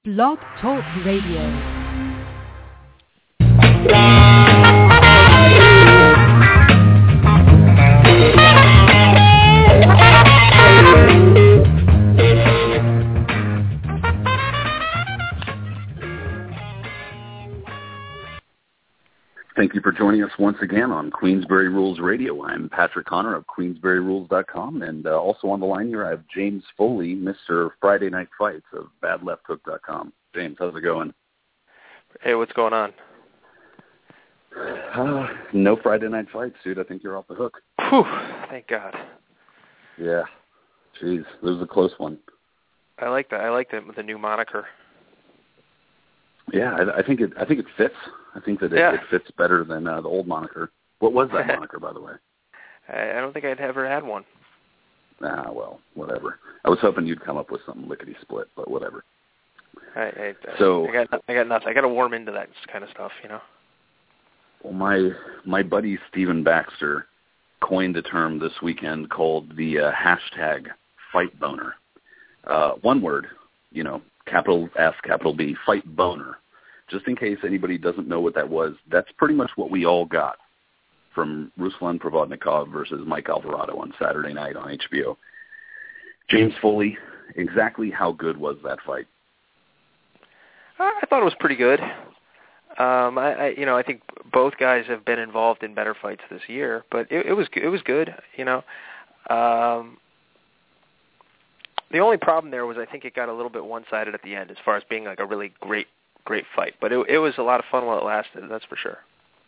Blog Talk Radio. Thank you for joining us once again on Queensberry Rules Radio. I'm Patrick Connor of QueensberryRules.com, and also on the line here I have James Foley, Mr. Friday Night Fights of BadLeftHook.com. James, how's it going? Hey, what's going on? No Friday Night Fights, dude. I think you're off the hook. Whew, thank God. Yeah. Jeez, this was a close one. I like that. I like the new moniker. Yeah, I think it fits. I think that it fits better than the old moniker. What was that moniker, by the way? I don't think I'd ever had one. Well, whatever. I was hoping you'd come up with something lickety-split, but whatever. I got nothing. I got to warm into that kind of stuff, you know. Well, my buddy Stephen Baxter coined a term this weekend called the hashtag fight boner. One word, you know, capital F, capital B, fight boner. Just in case anybody doesn't know what that was, that's pretty much what we all got from Ruslan Provodnikov versus Mike Alvarado on Saturday night on HBO. James Foley, exactly how good was that fight? I thought it was pretty good. I think both guys have been involved in better fights this year, but it was good. You know, the only problem there was I think it got a little bit one-sided at the end as far as being like a really great fight. But it was a lot of fun while it lasted. That's for sure.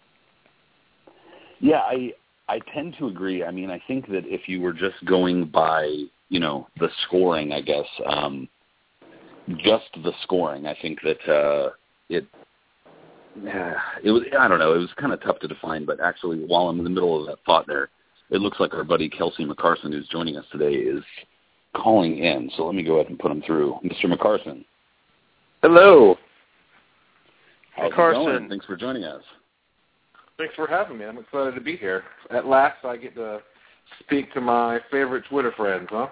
Yeah, I tend to agree. I mean, I think that if you were just going by, you know, the scoring, I guess, just the scoring, I think that it was, I don't know, it was kind of tough to define, but actually while I'm in the middle of that thought there, it looks like our buddy Kelsey McCarson, who's joining us today, is calling in. So let me go ahead and put him through. Mr. McCarson. Hello. How's it going? Thanks for joining us. Thanks for having me. I'm excited to be here. At last I get to speak to my favorite Twitter friends, huh?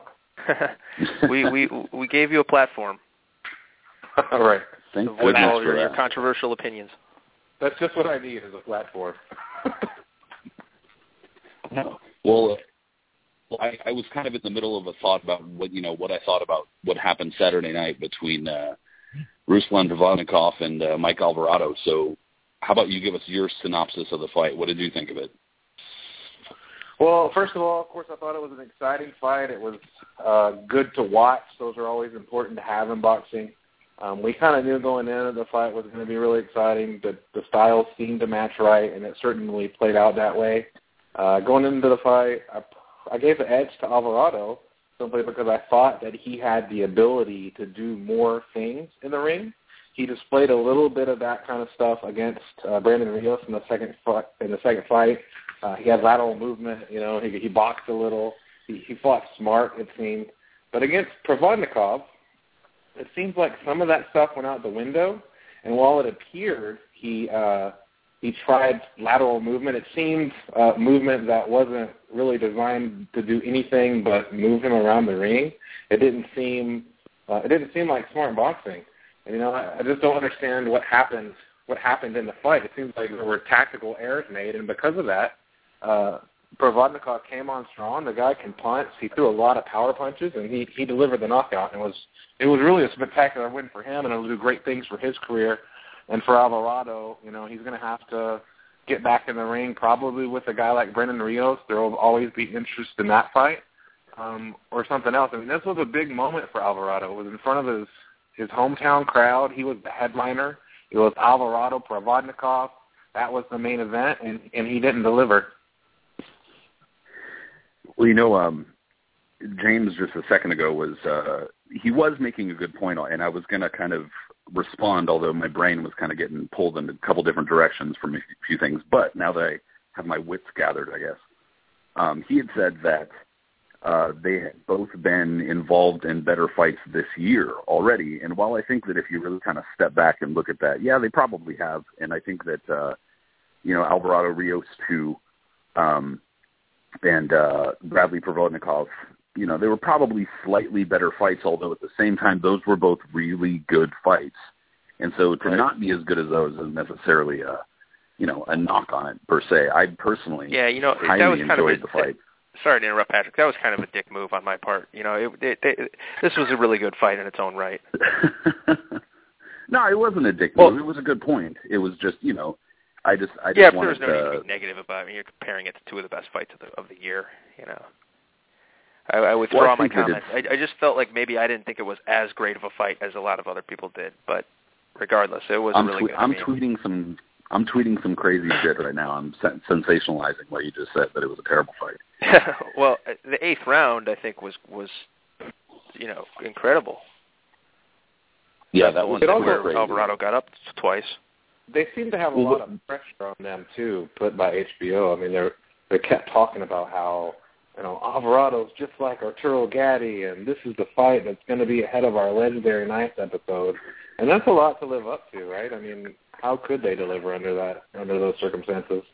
we gave you a platform. All right. Thank to voice all your controversial opinions. That's just what I need is a platform. No. Well, I was kind of in the middle of a thought about what I thought about what happened Saturday night between Ruslan Provodnikov and Mike Alvarado. So how about you give us your synopsis of the fight? What did you think of it? Well, first of all, of course, I thought it was an exciting fight. It was good to watch. Those are always important to have in boxing. We kind of knew going in that the fight was going to be really exciting. The styles seemed to match right, and it certainly played out that way. Going into the fight, I gave the edge to Alvarado simply because I thought that he had the ability to do more things in the ring. He displayed a little bit of that kind of stuff against Brandon Rios in the second fight. He had lateral movement. You know, he boxed a little. He fought smart, it seemed. But against Provodnikov, it seems like some of that stuff went out the window. And while it appeared he tried lateral movement, it seemed movement that wasn't really designed to do anything but move him around the ring. It didn't seem like smart boxing. And, you know, I just don't understand what happened in the fight. It seems like there were tactical errors made, and because of that, Provodnikov came on strong. The guy can punch. He threw a lot of power punches, and he delivered the knockout. And it was really a spectacular win for him, and it'll do great things for his career. And for Alvarado, you know, he's going to have to get back in the ring probably with a guy like Brandon Rios. There will always be interest in that fight or something else. I mean, this was a big moment for Alvarado. It was in front of his hometown crowd. He was the headliner. It was Alvarado Provodnikov. That was the main event, and he didn't deliver. Well, you know, James just a second ago he was making a good point, and I was going to kind of respond, although my brain was kind of getting pulled in a couple different directions from a few things. But now that I have my wits gathered, I guess, he had said that they had both been involved in better fights this year already. And while I think that if you really kind of step back and look at that, yeah, they probably have. And I think that, Alvarado Rios too, and Bradley Provodnikov they were probably slightly better fights, although at the same time, those were both really good fights. And so to not be as good as those isn't necessarily a knock on it per se. I personally highly enjoyed the fight. Sorry to interrupt, Patrick. That was kind of a dick move on my part. This was a really good fight in its own right. No, it wasn't a dick move. It was a good point. It was just, I just wanted there was no need to be negative about it. You're comparing it to two of the best fights of the year, I withdraw my comments. I just felt like maybe I didn't think it was as great of a fight as a lot of other people did, but regardless, it was really good. I'm tweeting some crazy shit right now. I'm sensationalizing what you just said, that it was a terrible fight. Well, the 8th round, I think, was incredible. Yeah, that was where crazy. Alvarado got up twice. They seem to have a lot of pressure on them too, put by HBO. I mean, they kept talking about how Alvarado's just like Arturo Gatti, and this is the fight that's going to be ahead of our Legendary Nights episode, and that's a lot to live up to, right? I mean, how could they deliver under those circumstances?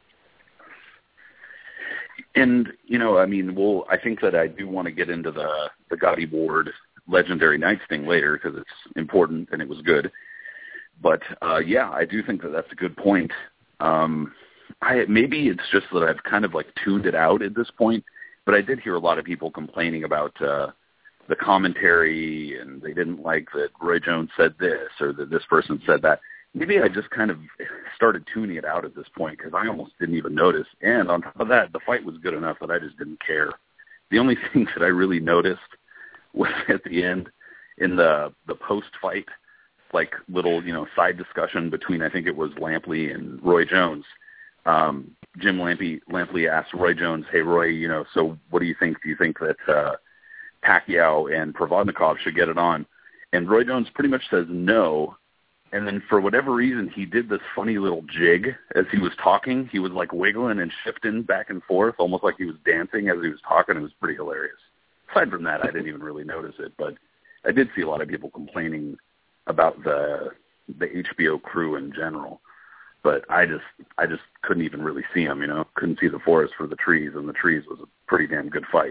And I think that I do want to get into the Gatti Ward Legendary Nights thing later because it's important and it was good. But I do think that that's a good point. Maybe it's just that I've kind of tuned it out at this point. But I did hear a lot of people complaining about the commentary, and they didn't like that Roy Jones said this or that this person said that. Maybe I just kind of started tuning it out at this point because I almost didn't even notice. And on top of that, the fight was good enough that I just didn't care. The only thing that I really noticed was at the end in the post-fight, little, side discussion between, I think it was Lampley and Roy Jones. Jim Lampley asked Roy Jones, "Hey, Roy, so what do you think? Do you think that Pacquiao and Provodnikov should get it on?" And Roy Jones pretty much says no. And then for whatever reason, he did this funny little jig as he was talking. He was wiggling and shifting back and forth, almost like he was dancing as he was talking. It was pretty hilarious. Aside from that, I didn't even really notice it, but I did see a lot of people complaining about the HBO crew in general. But I just couldn't even really see them, couldn't see the forest for the trees, and the trees was a pretty damn good fight.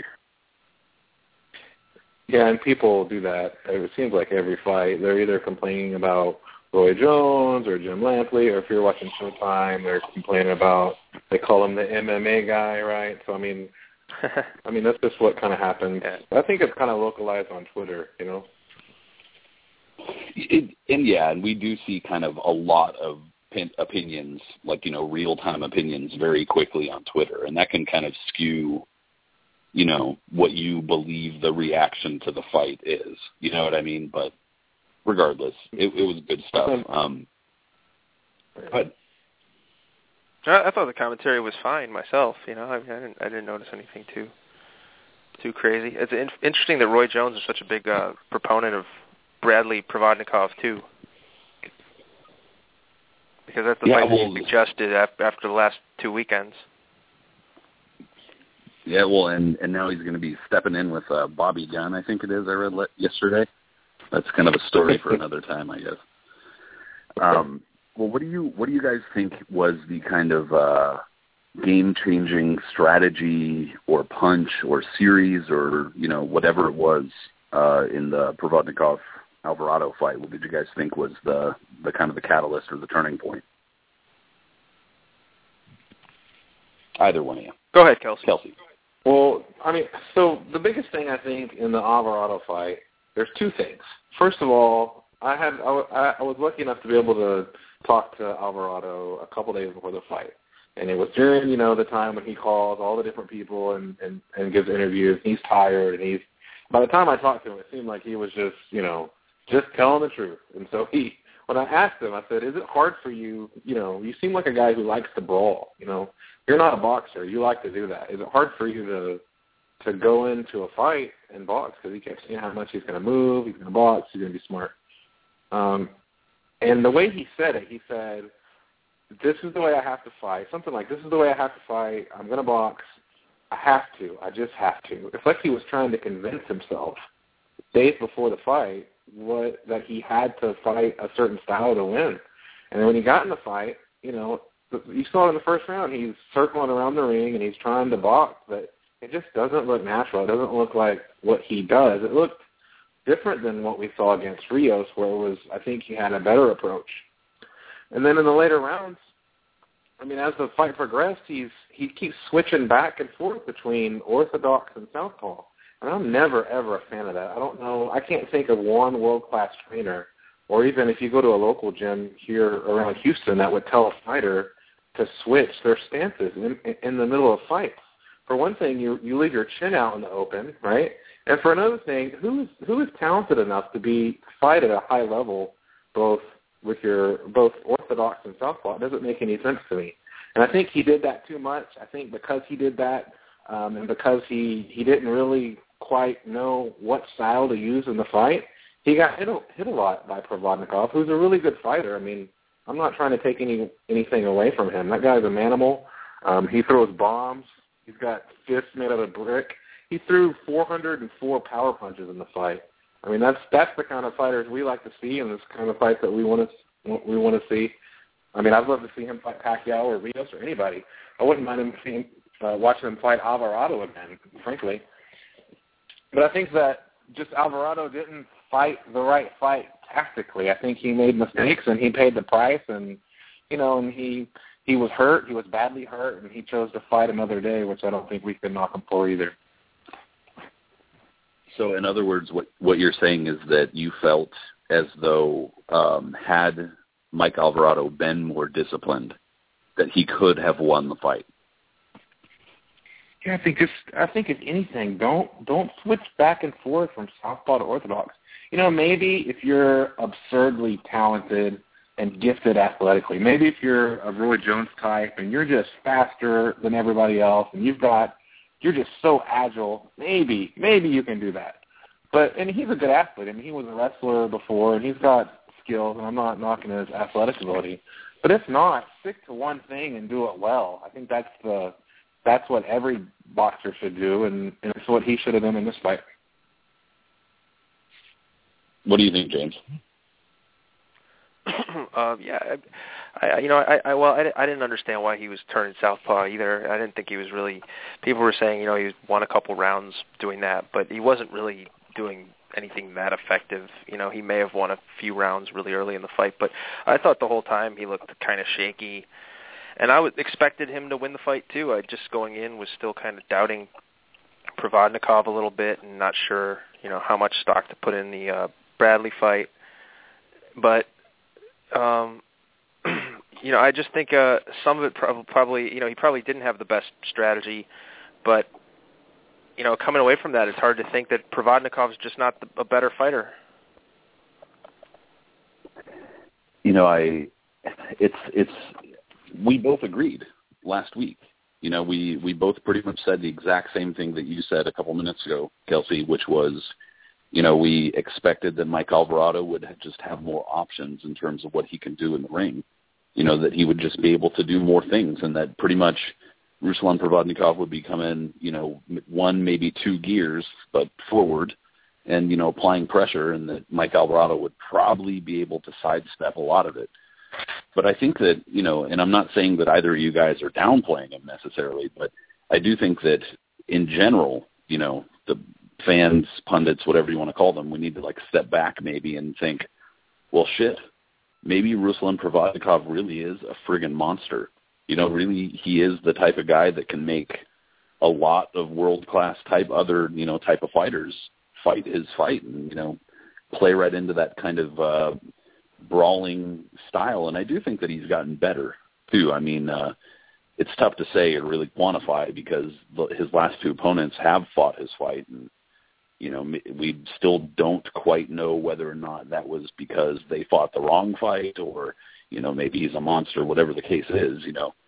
Yeah, and people do that. It seems like every fight, they're either complaining about Roy Jones or Jim Lampley, or if you're watching Showtime, they're complaining about, they call him the MMA guy, right? So, I mean, that's just what kind of happens. I think it's kind of localized on Twitter, And we do see kind of a lot of opinions, real-time opinions very quickly on Twitter, and that can kind of skew, what you believe the reaction to the fight is. You know what I mean? But regardless, it was good stuff. But I thought the commentary was fine myself. I didn't notice anything too crazy. It's interesting that Roy Jones is such a big proponent of Bradley Provodnikov too, because that's the fight he suggested after the last 2 weekends. Yeah, well, and now he's going to be stepping in with Bobby Gunn, I think it is. I read yesterday. That's kind of a story for another time, I guess. Well, what do you guys think was the kind of game-changing strategy or punch or series or whatever it was in the Provodnikov Alvarado fight? What did you guys think was the kind of the catalyst or the turning point? Either one of you. Go ahead, Kelsey. Well, so the biggest thing I think in the Alvarado fight, there's two things. First of all, I was lucky enough to be able to talk to Alvarado a couple days before the fight, and it was during the time when he calls all the different people and gives interviews. He's tired, and by the time I talked to him, it seemed like he was just telling the truth. And so when I asked him, I said, "Is it hard for you? You seem like a guy who likes to brawl. You're not a boxer. You like to do that. Is it hard for you to go into a fight and box?" Because he kept saying how much he's going to move, he's going to box, he's going to be smart. And the way he said it, he said, "This is the way I have to fight." Something like, "This is the way I have to fight. I'm going to box. I have to. I just have to." It's like he was trying to convince himself days before the fight that he had to fight a certain style to win. And then when he got in the fight, you saw in the first round, he's circling around the ring and he's trying to box, but it just doesn't look natural. It doesn't look like what he does. It looked different than what we saw against Rios, where it was, I think he had a better approach. And then in the later rounds, I mean, as the fight progressed, he keeps switching back and forth between orthodox and southpaw. And I'm never, ever a fan of that. I don't know. I can't think of one world-class trainer, or even if you go to a local gym here around Houston, that would tell a fighter to switch their stances in the middle of fights. For one thing, you leave your chin out in the open, right? And for another thing, who is talented enough to fight at a high level, both orthodox and southpaw? It doesn't make any sense to me. And I think he did that too much. I think because he did that, and because he didn't really quite know what style to use in the fight, he got hit a lot by Provodnikov, who's a really good fighter. I mean, I'm not trying to take anything away from him. That guy's an animal. He throws bombs. He's got fists made out of brick. He threw 404 power punches in the fight. I mean, that's the kind of fighters we like to see, and this kind of fights that we want to see. I mean, I'd love to see him fight Pacquiao or Rios or anybody. I wouldn't mind watching him fight Alvarado again, frankly. But I think that just Alvarado didn't fight the right fight tactically. I think he made mistakes, and he paid the price, and and he was hurt. He was badly hurt, and he chose to fight another day, which I don't think we could knock him for either. So, in other words, what you're saying is that you felt as though had Mike Alvarado been more disciplined, that he could have won the fight. Yeah, I think if anything, don't switch back and forth from southpaw to orthodox. Maybe if you're absurdly talented and gifted athletically, maybe if you're a Roy Jones type and you're just faster than everybody else and you're just so agile, maybe you can do that. And he's a good athlete. I mean, he was a wrestler before, and he's got skills, and I'm not knocking his athletic ability. But if not, stick to one thing and do it well. I think that's what every boxer should do, and it's what he should have done in this fight. What do you think, James? Yeah, I didn't understand why he was turning southpaw either. I didn't think he was really. People were saying, he won a couple rounds doing that, but he wasn't really doing anything that effective. He may have won a few rounds really early in the fight, but I thought the whole time he looked kind of shaky, and I expected him to win the fight too. I just going in was still kind of doubting Provodnikov a little bit and not sure, how much stock to put in the Bradley fight, but. I just think some of it probably, he probably didn't have the best strategy, but, coming away from that, it's hard to think that Provodnikov's just not a better fighter. We both agreed last week. We both pretty much said the exact same thing that you said a couple minutes ago, Kelsey, which was, we expected that Mike Alvarado would just have more options in terms of what he can do in the ring, that he would just be able to do more things, and that pretty much Ruslan Provodnikov would be coming, one, maybe two gears, but forward and, applying pressure, and that Mike Alvarado would probably be able to sidestep a lot of it. But I think that, and I'm not saying that either of you guys are downplaying him necessarily, but I do think that in general, the fans, pundits, whatever you want to call them, we need to step back maybe and think, well, shit, maybe Ruslan Provodnikov really is a friggin' monster. Really he is the type of guy that can make a lot of world-class type of fighters fight his fight and, play right into that kind of brawling style. And I do think that he's gotten better too. I mean, it's tough to say or really quantify because his last two opponents have fought his fight, and we still don't quite know whether or not that was because they fought the wrong fight or, maybe he's a monster, whatever the case is,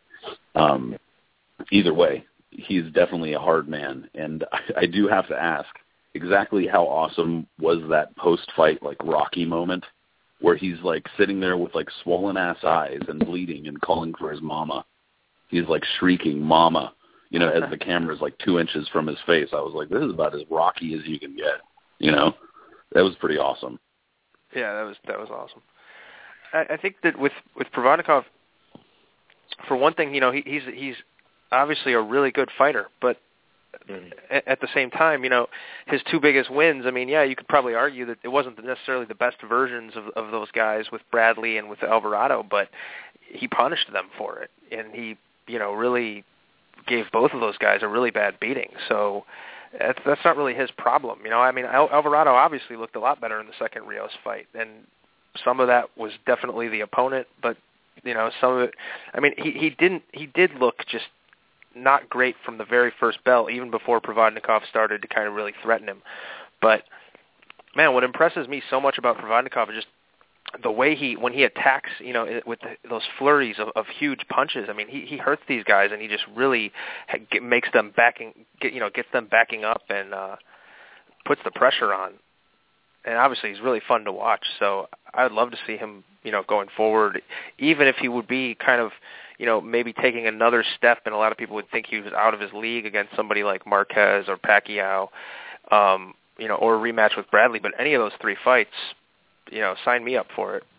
Either way, he's definitely a hard man. And I do have to ask, exactly how awesome was that post-fight, Rocky moment where he's, sitting there with, swollen-ass eyes and bleeding and calling for his mama? He's, shrieking, mama. As the camera's 2 inches from his face. I was like, this is about as Rocky as you can get. That was pretty awesome. Yeah, that was awesome. I think that with Provodnikov, for one thing, he's obviously a really good fighter, but at the same time, his two biggest wins, I mean, yeah, you could probably argue that it wasn't necessarily the best versions of those guys with Bradley and with Alvarado, but he punished them for it, and he, really gave both of those guys a really bad beating. So that's not really his problem. I mean, Alvarado obviously looked a lot better in the second Rios fight, and some of that was definitely the opponent, but some of it, I mean, he did look just not great from the very first bell, even before Provodnikov started to kind of really threaten him. But man, what impresses me so much about Provodnikov is just the way when he attacks, with those flurries of huge punches. I mean, he hurts these guys, and he just really makes them gets them backing up and puts the pressure on. And obviously, he's really fun to watch. So I would love to see him, going forward, even if he would be kind of, maybe taking another step, and a lot of people would think he was out of his league against somebody like Marquez or Pacquiao, or a rematch with Bradley. But any of those three fights, sign me up for it.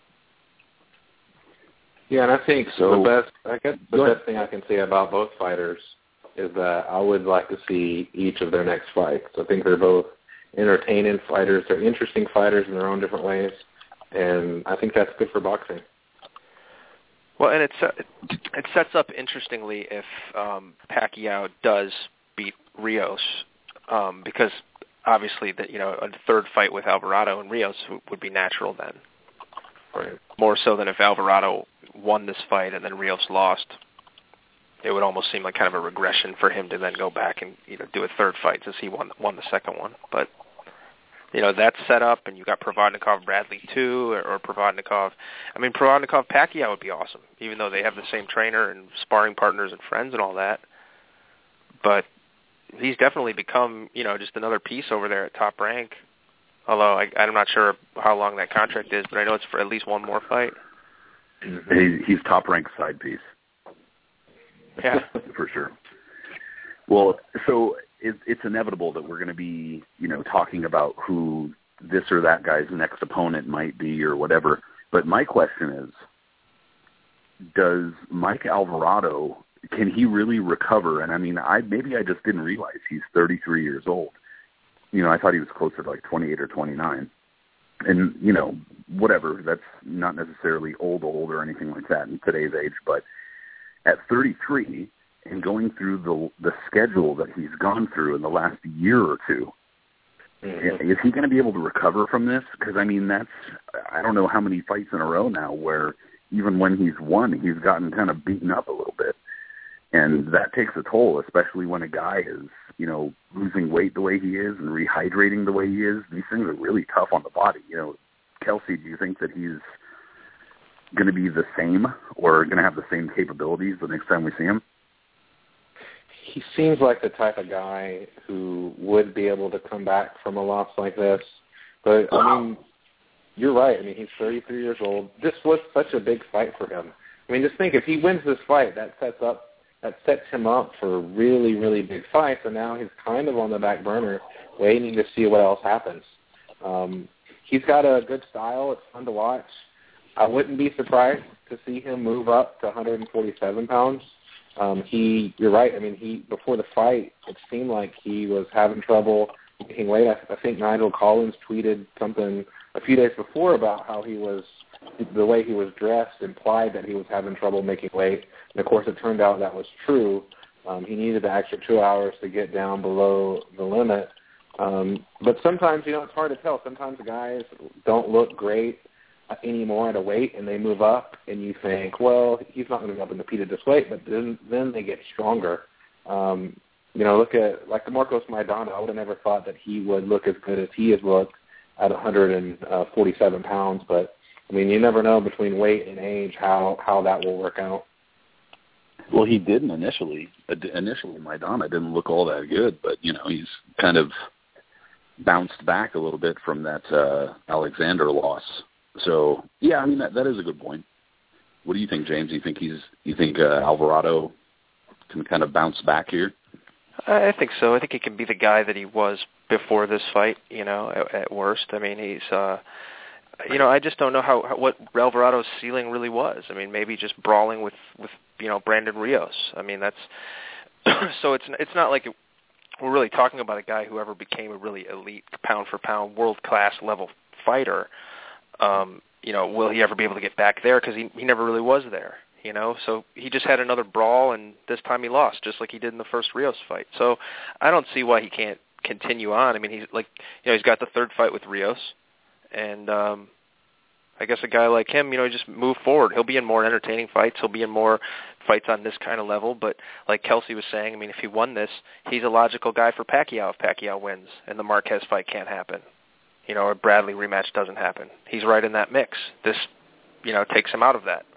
Yeah, and I think the best thing I can say about both fighters is that I would like to see each of their next fights. I think they're both entertaining fighters. They're interesting fighters in their own different ways, and I think that's good for boxing. Well, and it sets up interestingly if Pacquiao does beat Rios, because obviously that a third fight with Alvarado and Rios would be natural then. Right. More so than if Alvarado won this fight and then Rios lost. It would almost seem like kind of a regression for him to then go back and do a third fight since he won the second one. But that's set up, and you got Provodnikov Bradley too, or Provodnikov. I mean, Provodnikov Pacquiao would be awesome, even though they have the same trainer and sparring partners and friends and all that. But he's definitely become just another piece over there at Top Rank. Although I'm not sure how long that contract is, but I know it's for at least one more fight. He's Top Rank side piece. Yeah, for sure. Well, so it's inevitable that we're going to be, talking about who this or that guy's next opponent might be or whatever. But my question is, does Mike Alvarado, can he really recover? And I mean, maybe I just didn't realize he's 33 years old. I thought he was closer to like 28 or 29. And, whatever, that's not necessarily old or anything like that in today's age, but at 33 and going through the schedule that he's gone through in the last year or two, is he going to be able to recover from this? Because, I mean, I don't know how many fights in a row now where even when he's won, he's gotten kind of beaten up a little bit. And that takes a toll, especially when a guy is, losing weight the way he is and rehydrating the way he is. These things are really tough on the body. Kelsey, do you think that he's going to be the same or going to have the same capabilities the next time we see him? He seems like the type of guy who would be able to come back from a loss like this. But, I mean, you're right. I mean, he's 33 years old. This was such a big fight for him. I mean, just think, if he wins this fight, that sets him up for really, really big fights, and now he's kind of on the back burner waiting to see what else happens. He's got a good style. It's fun to watch. I wouldn't be surprised to see him move up to 147 pounds. You're right. I mean, before the fight, it seemed like he was having trouble making weight. I think Nigel Collins tweeted something a few days before about how the way he was dressed implied that he was having trouble making weight. And, of course, it turned out that was true. He needed the extra 2 hours to get down below the limit. But sometimes, it's hard to tell. Sometimes guys don't look great anymore at a weight, and they move up, and you think, well, he's not going to be able to compete at this weight, but then they get stronger. Look at, like, Marcos Maidana. I would have never thought that he would look as good as he has looked at 147 pounds, but, I mean, you never know between weight and age how that will work out. Well, he didn't initially. Initially, Maidana didn't look all that good, but, he's kind of bounced back a little bit from that Alexander loss. So, yeah, I mean, that is a good point. What do you think, James? You think Alvarado can kind of bounce back here? I think so. I think he can be the guy that he was before this fight, at worst. I mean, he's, I just don't know what Alvarado's ceiling really was. I mean, maybe just brawling with Brandon Rios. I mean, that's so it's not like we're really talking about a guy who ever became a really elite pound-for-pound, world-class level fighter. Will he ever be able to get back there? Because he never really was there, So he just had another brawl, and this time he lost, just like he did in the first Rios fight. So I don't see why he can't continue on. I mean, he's got the third fight with Rios, and I guess a guy like him, just move forward. He'll be in more entertaining fights. He'll be in more fights on this kind of level. But like Kelsey was saying, I mean, if he won this, he's a logical guy for Pacquiao if Pacquiao wins and the Marquez fight can't happen. Or Bradley rematch doesn't happen. He's right in that mix. This, takes him out of that.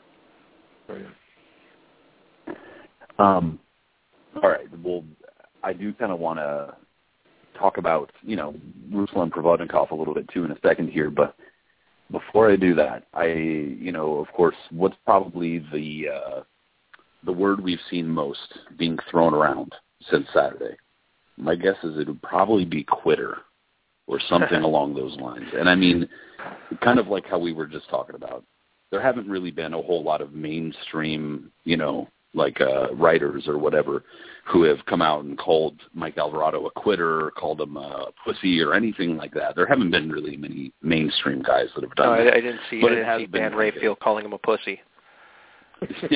All right. Well, I do kind of want to talk about, Ruslan Provodnikov a little bit too in a second here, but before I do that, of course, what's probably the word we've seen most being thrown around since Saturday, my guess is it would probably be quitter or something along those lines. And I mean, kind of like how we were just talking about, there haven't really been a whole lot of mainstream, writers or whatever who have come out and called Mike Alvarado a quitter or called him a pussy or anything like that. There haven't been really many mainstream guys that have done that. I didn't see Dan Rayfield calling him a pussy. Yeah.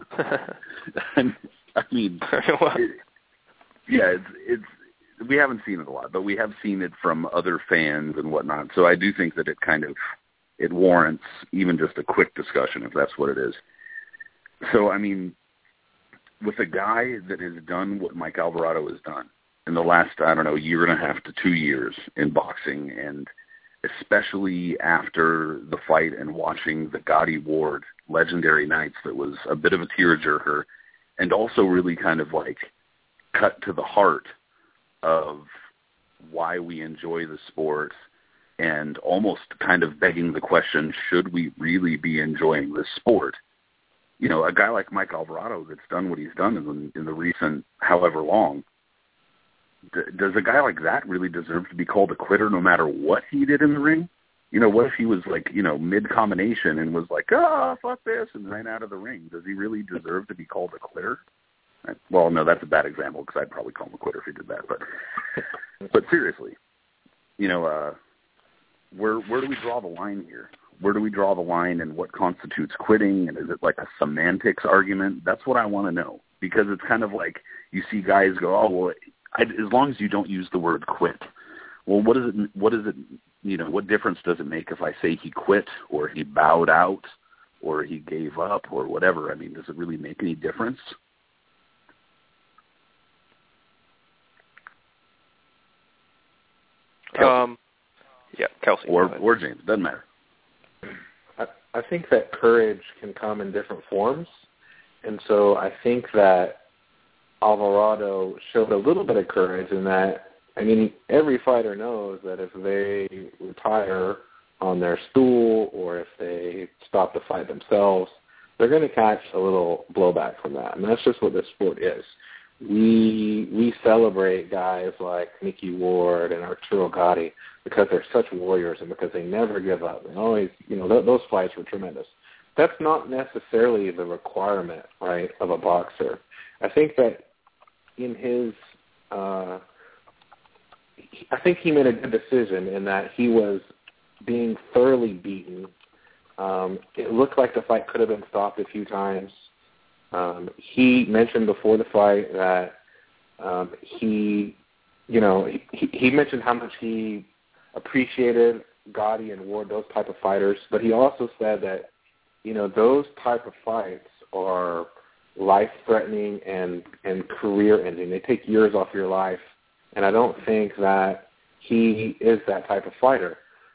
I mean, it's we haven't seen it a lot, but we have seen it from other fans and whatnot. So I do think that it warrants even just a quick discussion if that's what it is. So, I mean, with a guy that has done what Mike Alvarado has done in the last, year and a half to 2 years in boxing, and especially after the fight and watching the Gotti Ward legendary nights, that was a bit of a tearjerker and also really kind of cut to the heart of why we enjoy the sport and almost kind of begging the question, should we really be enjoying this sport? A guy like Mike Alvarado that's done what he's done in the recent however long, does a guy like that really deserve to be called a quitter no matter what he did in the ring? What if he was mid-combination and was fuck this, and ran out of the ring? Does he really deserve to be called a quitter? Well, no, that's a bad example because I'd probably call him a quitter if he did that. But seriously, where do we draw the line here? Where do we draw the line, and what constitutes quitting? And is it like a semantics argument? That's what I want to know, because it's kind of like you see guys go, oh, well, as long as you don't use the word quit. Well, what difference does it make if I say he quit or he bowed out or he gave up or whatever? I mean, does it really make any difference? Kelsey. Or James, doesn't matter. I think that courage can come in different forms, and so I think that Alvarado showed a little bit of courage in that, every fighter knows that if they retire on their stool or if they stop the fight themselves, they're going to catch a little blowback from that, and that's just what this sport is. We celebrate guys like Mickey Ward and Arturo Gotti because they're such warriors and because they never give up. And always, those fights were tremendous. That's not necessarily the requirement, right, of a boxer. I think that in his, I think he made a good decision in that he was being thoroughly beaten. It looked like the fight could have been stopped a few times. He mentioned before the fight that he mentioned how much he appreciated Gotti and Ward, those type of fighters, but he also said that, those type of fights are life-threatening and career-ending. They take years off your life, and I don't think that he is that type of fighter.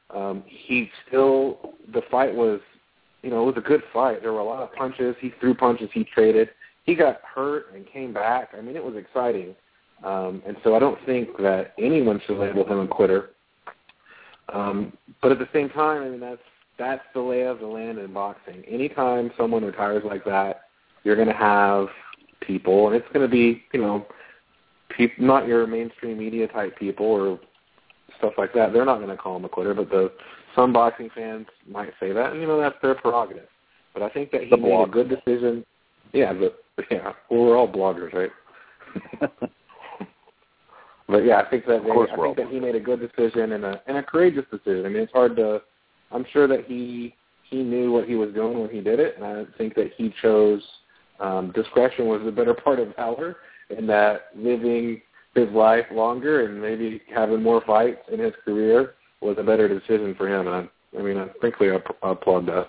The fight was, it was a good fight. There were a lot of punches. He threw punches. He traded. He got hurt and came back. It was exciting. And so I don't think that anyone should label him a quitter. But at the same time, that's the lay of the land in boxing. Anytime someone retires like that, you're going to have people, and it's going to be, people, not your mainstream media type people or stuff like that. They're not going to call him a quitter, but some boxing fans might say that, and that's their prerogative. But I think that he made a good decision. Yeah, we're all bloggers, right? But yeah, I think that he made a good decision and a courageous decision. I mean, it's hard to. I'm sure that he knew what he was doing when he did it, and I think that he chose discretion was the better part of valor, in that living his life longer and maybe having more fights in his career was a better decision for him. And I frankly, I applaud that.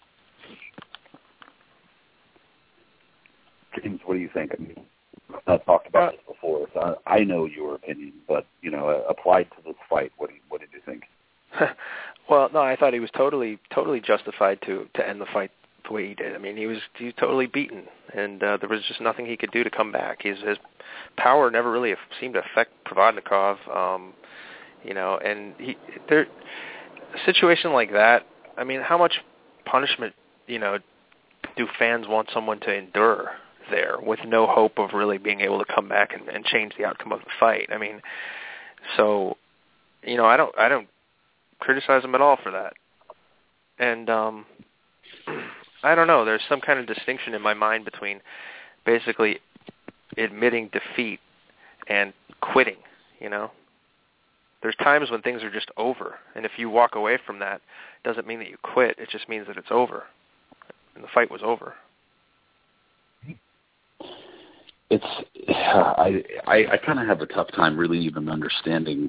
James, what do you think? I mean, I've talked about this before, so I know your opinion, but, applied to this fight, what did you think? Well, no, I thought he was totally justified to end the fight the way he did. I mean, he was totally beaten, and there was just nothing he could do to come back. His power never really seemed to affect Provodnikov, and a situation like that, I mean, how much punishment, do fans want someone to endure there with no hope of really being able to come back and change the outcome of the fight? I mean, so, I don't criticize him at all for that. And I don't know, there's some kind of distinction in my mind between basically admitting defeat and quitting, There's times when things are just over, and if you walk away from that, it doesn't mean that you quit, it just means that it's over. And the fight was over. I kind of have a tough time really even understanding,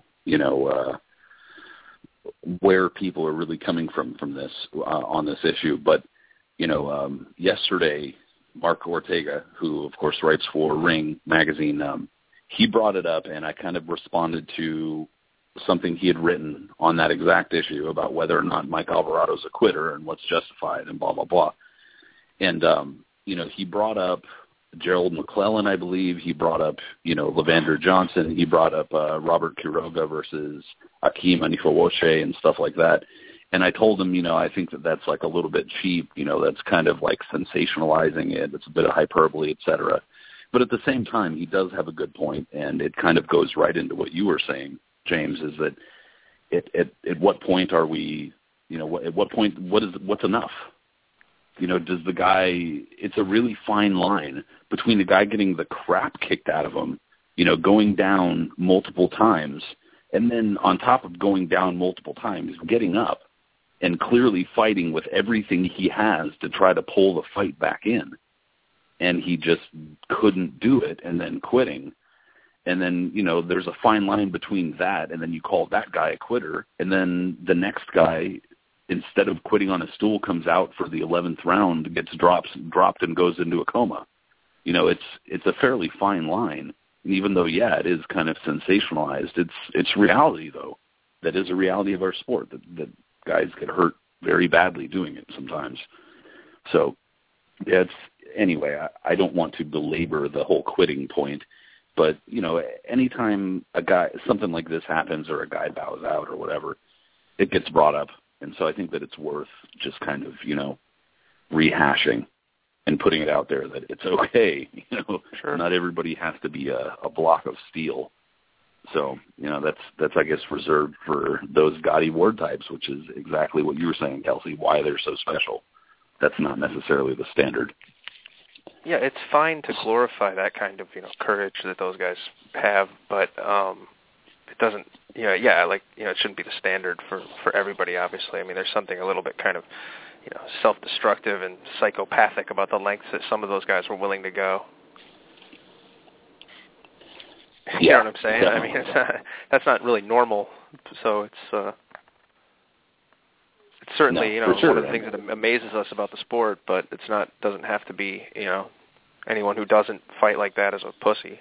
where people are really coming from this on this issue. But yesterday, Mark Ortega, who of course writes for Ring magazine, he brought it up, and I kind of responded to something he had written on that exact issue about whether or not Mike Alvarado's a quitter and what's justified and blah blah blah. And he brought up Gerald McClellan, I believe. He brought up, Levander Johnson. He brought up Robert Quiroga versus Akeem Anifowoche and stuff like that. And I told him, I think that's like a little bit cheap. That's kind of like sensationalizing it. It's a bit of hyperbole, et cetera. But at the same time, he does have a good point, and it kind of goes right into what you were saying, James, is that at what point are we, at what point, what's enough? Does the guy, it's a really fine line between the guy getting the crap kicked out of him, going down multiple times, and then on top of going down multiple times, getting up and clearly fighting with everything he has to try to pull the fight back in. And he just couldn't do it, and then quitting. And then, there's a fine line between that, and then you call that guy a quitter, and then the next guy, instead of quitting on a stool, comes out for the 11th round, gets dropped and goes into a coma. It's a fairly fine line. And even though, it is kind of sensationalized, it's reality, though. That is a reality of our sport, that guys get hurt very badly doing it sometimes. So, anyway, I don't want to belabor the whole quitting point, but, anytime something like this happens or a guy bows out or whatever, it gets brought up. And so I think that it's worth just kind of, rehashing and putting it out there that it's okay. Sure. Not everybody has to be a block of steel. So, that's I guess reserved for those gaudy ward types, which is exactly what you were saying, Kelsey, why they're so special. That's not necessarily the standard. Yeah, it's fine to glorify that kind of, courage that those guys have, but it doesn't, it shouldn't be the standard for everybody, obviously. I mean, there's something a little bit kind of, self-destructive and psychopathic about the lengths that some of those guys were willing to go. You know what I'm saying? Definitely. I mean, that's not really normal. So it's certainly, one of the things that amazes us about the sport, but doesn't have to be, anyone who doesn't fight like that is a pussy.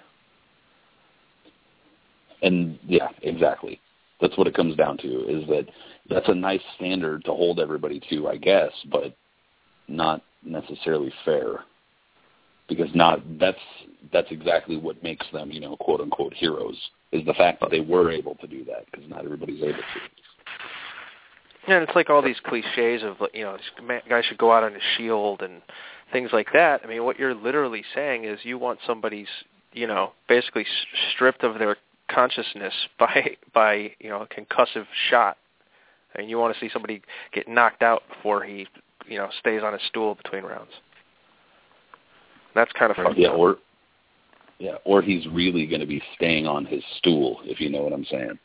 And yeah, exactly. That's what it comes down to, is that's a nice standard to hold everybody to, I guess, but not necessarily fair. Because that's exactly what makes them, quote unquote heroes, is the fact that they were able to do that, because not everybody's able to. Yeah, and it's like all these cliches of, this guy should go out on his shield and things like that. I mean, what you're literally saying is you want somebody's, basically stripped of their consciousness by a concussive shot. I mean, you want to see somebody get knocked out before he, stays on his stool between rounds. That's kind of fucked up. Yeah, or he's really going to be staying on his stool, if you know what I'm saying.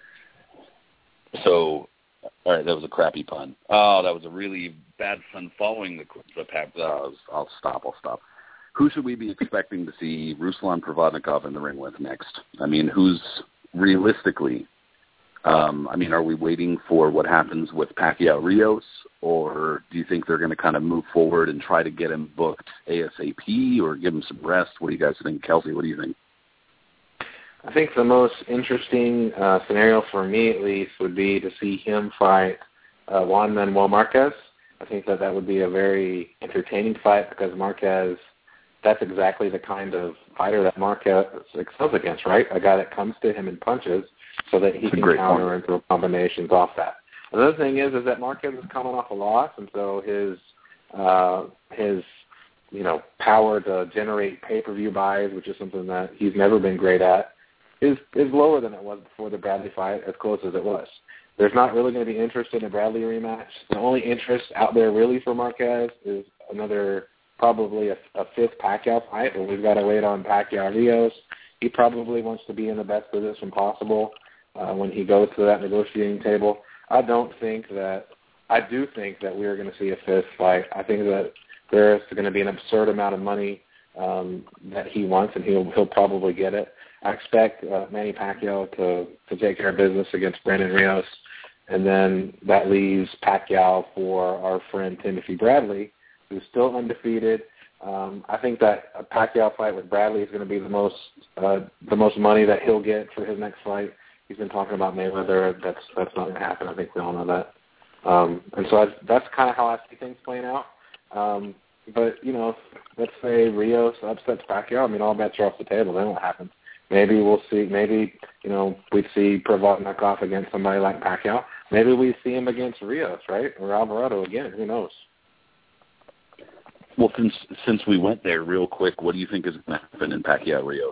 So, all right, that was a crappy pun. Oh, that was a really bad pun following the pack. I'll stop. Who should we be expecting to see Ruslan Provodnikov in the ring with next? I mean, who's realistically, are we waiting for what happens with Pacquiao-Rios, or do you think they're going to kind of move forward and try to get him booked ASAP or give him some rest? What do you guys think? Kelsey, what do you think? I think the most interesting scenario for me, at least, would be to see him fight Juan Manuel Marquez. I think that would be a very entertaining fight because Marquez, that's exactly the kind of fighter that Marquez excels against, right? A guy that comes to him and punches so that he can counter and throw combinations off that. Another thing is that Marquez is coming off a loss, and so his power to generate pay-per-view buys, which is something that he's never been great at, is lower than it was before the Bradley fight, as close as it was. There's not really going to be interest in a Bradley rematch. The only interest out there really for Marquez is probably a fifth Pacquiao fight, but we've got to wait on Pacquiao-Rios. He probably wants to be in the best position possible when he goes to that negotiating table. I do think that we are going to see a fifth fight. I think that there's going to be an absurd amount of money that he wants, and he'll probably get it. I expect Manny Pacquiao to take care of business against Brandon Rios, and then that leaves Pacquiao for our friend Timothy Bradley, who's still undefeated. I think that a Pacquiao fight with Bradley is going to be the most money that he'll get for his next fight. He's been talking about Mayweather. That's not going to happen. I think we all know that. And so that's kind of how I see things playing out. But, let's say Rios upsets Pacquiao. All bets are off the table. Then what happens? Maybe we'll see. Maybe, we'd see Provodnikov against somebody like Pacquiao. Maybe we see him against Rios, right? Or Alvarado again. Who knows? Well, since we went there real quick, what do you think is going to happen in Pacquiao-Rios?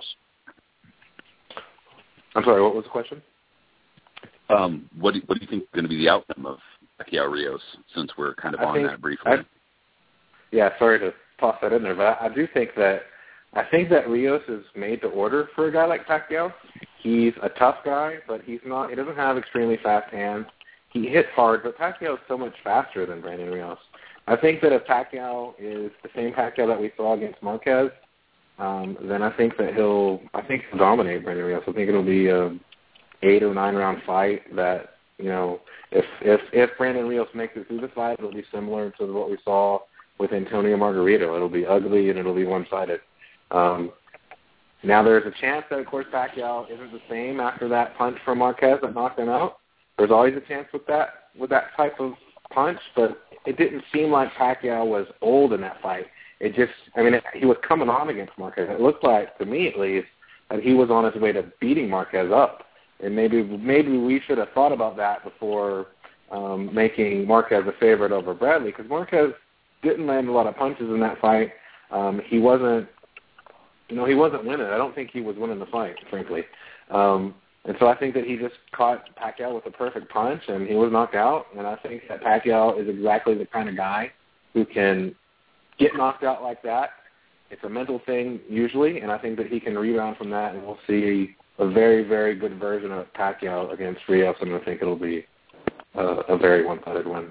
I'm sorry, what was the question? What do you think is going to be the outcome of Pacquiao-Rios, since we're kind of on that briefly? Sorry to toss that in there, but I think that Rios is made to order for a guy like Pacquiao. He's a tough guy, but he doesn't have extremely fast hands. He hits hard, but Pacquiao is so much faster than Brandon Rios. I think that if Pacquiao is the same Pacquiao that we saw against Marquez, then I think he'll dominate Brandon Rios. I think it'll be a 8 or 9 round fight that, if Brandon Rios makes it through the fight, it'll be similar to what we saw with Antonio Margarito. It'll be ugly and it'll be one-sided. Now there's a chance that, of course, Pacquiao isn't the same after that punch from Marquez that knocked him out. There's always a chance with that type of punch, but it didn't seem like Pacquiao was old in that fight. He was coming on against Marquez. It looked like, to me at least, that he was on his way to beating Marquez up. And maybe we should have thought about that before making Marquez a favorite over Bradley, because Marquez didn't land a lot of punches in that fight. He wasn't winning. I don't think he was winning the fight, frankly. And so I think that he just caught Pacquiao with a perfect punch, and he was knocked out. And I think that Pacquiao is exactly the kind of guy who can get knocked out like that. It's a mental thing usually, and I think that he can rebound from that, and we'll see a very, very good version of Pacquiao against Rios, and I think it'll be a very one-sided win.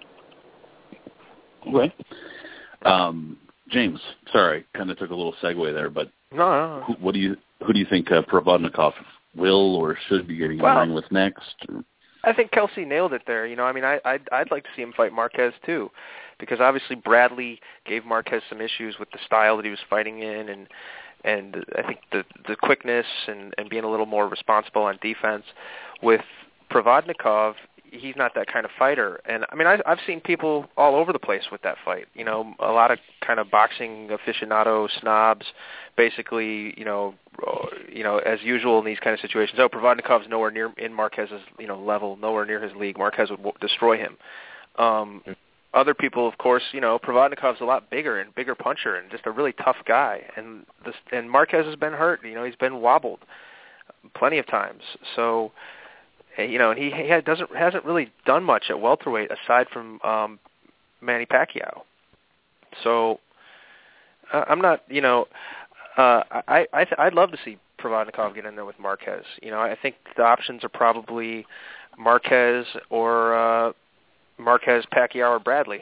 Okay. James, sorry, kind of took a little segue there, but no. Who do you think Provodnikov will or should be getting in the ring with next? I think Kelsey nailed it there. I'd like to see him fight Marquez too, because obviously Bradley gave Marquez some issues with the style that he was fighting in, and I think the quickness and being a little more responsible on defense. With Provodnikov, he's not that kind of fighter. And I've seen people all over the place with that fight. A lot of kind of boxing aficionado snobs, basically, as usual in these kind of situations. Provodnikov's nowhere near in Marquez's, level, nowhere near his league. Marquez would destroy him. Other people, of course, Provodnikov's a lot bigger puncher and just a really tough guy. And Marquez has been hurt. He's been wobbled plenty of times. So. And he hasn't really done much at welterweight aside from Manny Pacquiao. So I'm not, I'd love to see Provodnikov get in there with Marquez. I think the options are probably Marquez or Marquez, Pacquiao, or Bradley.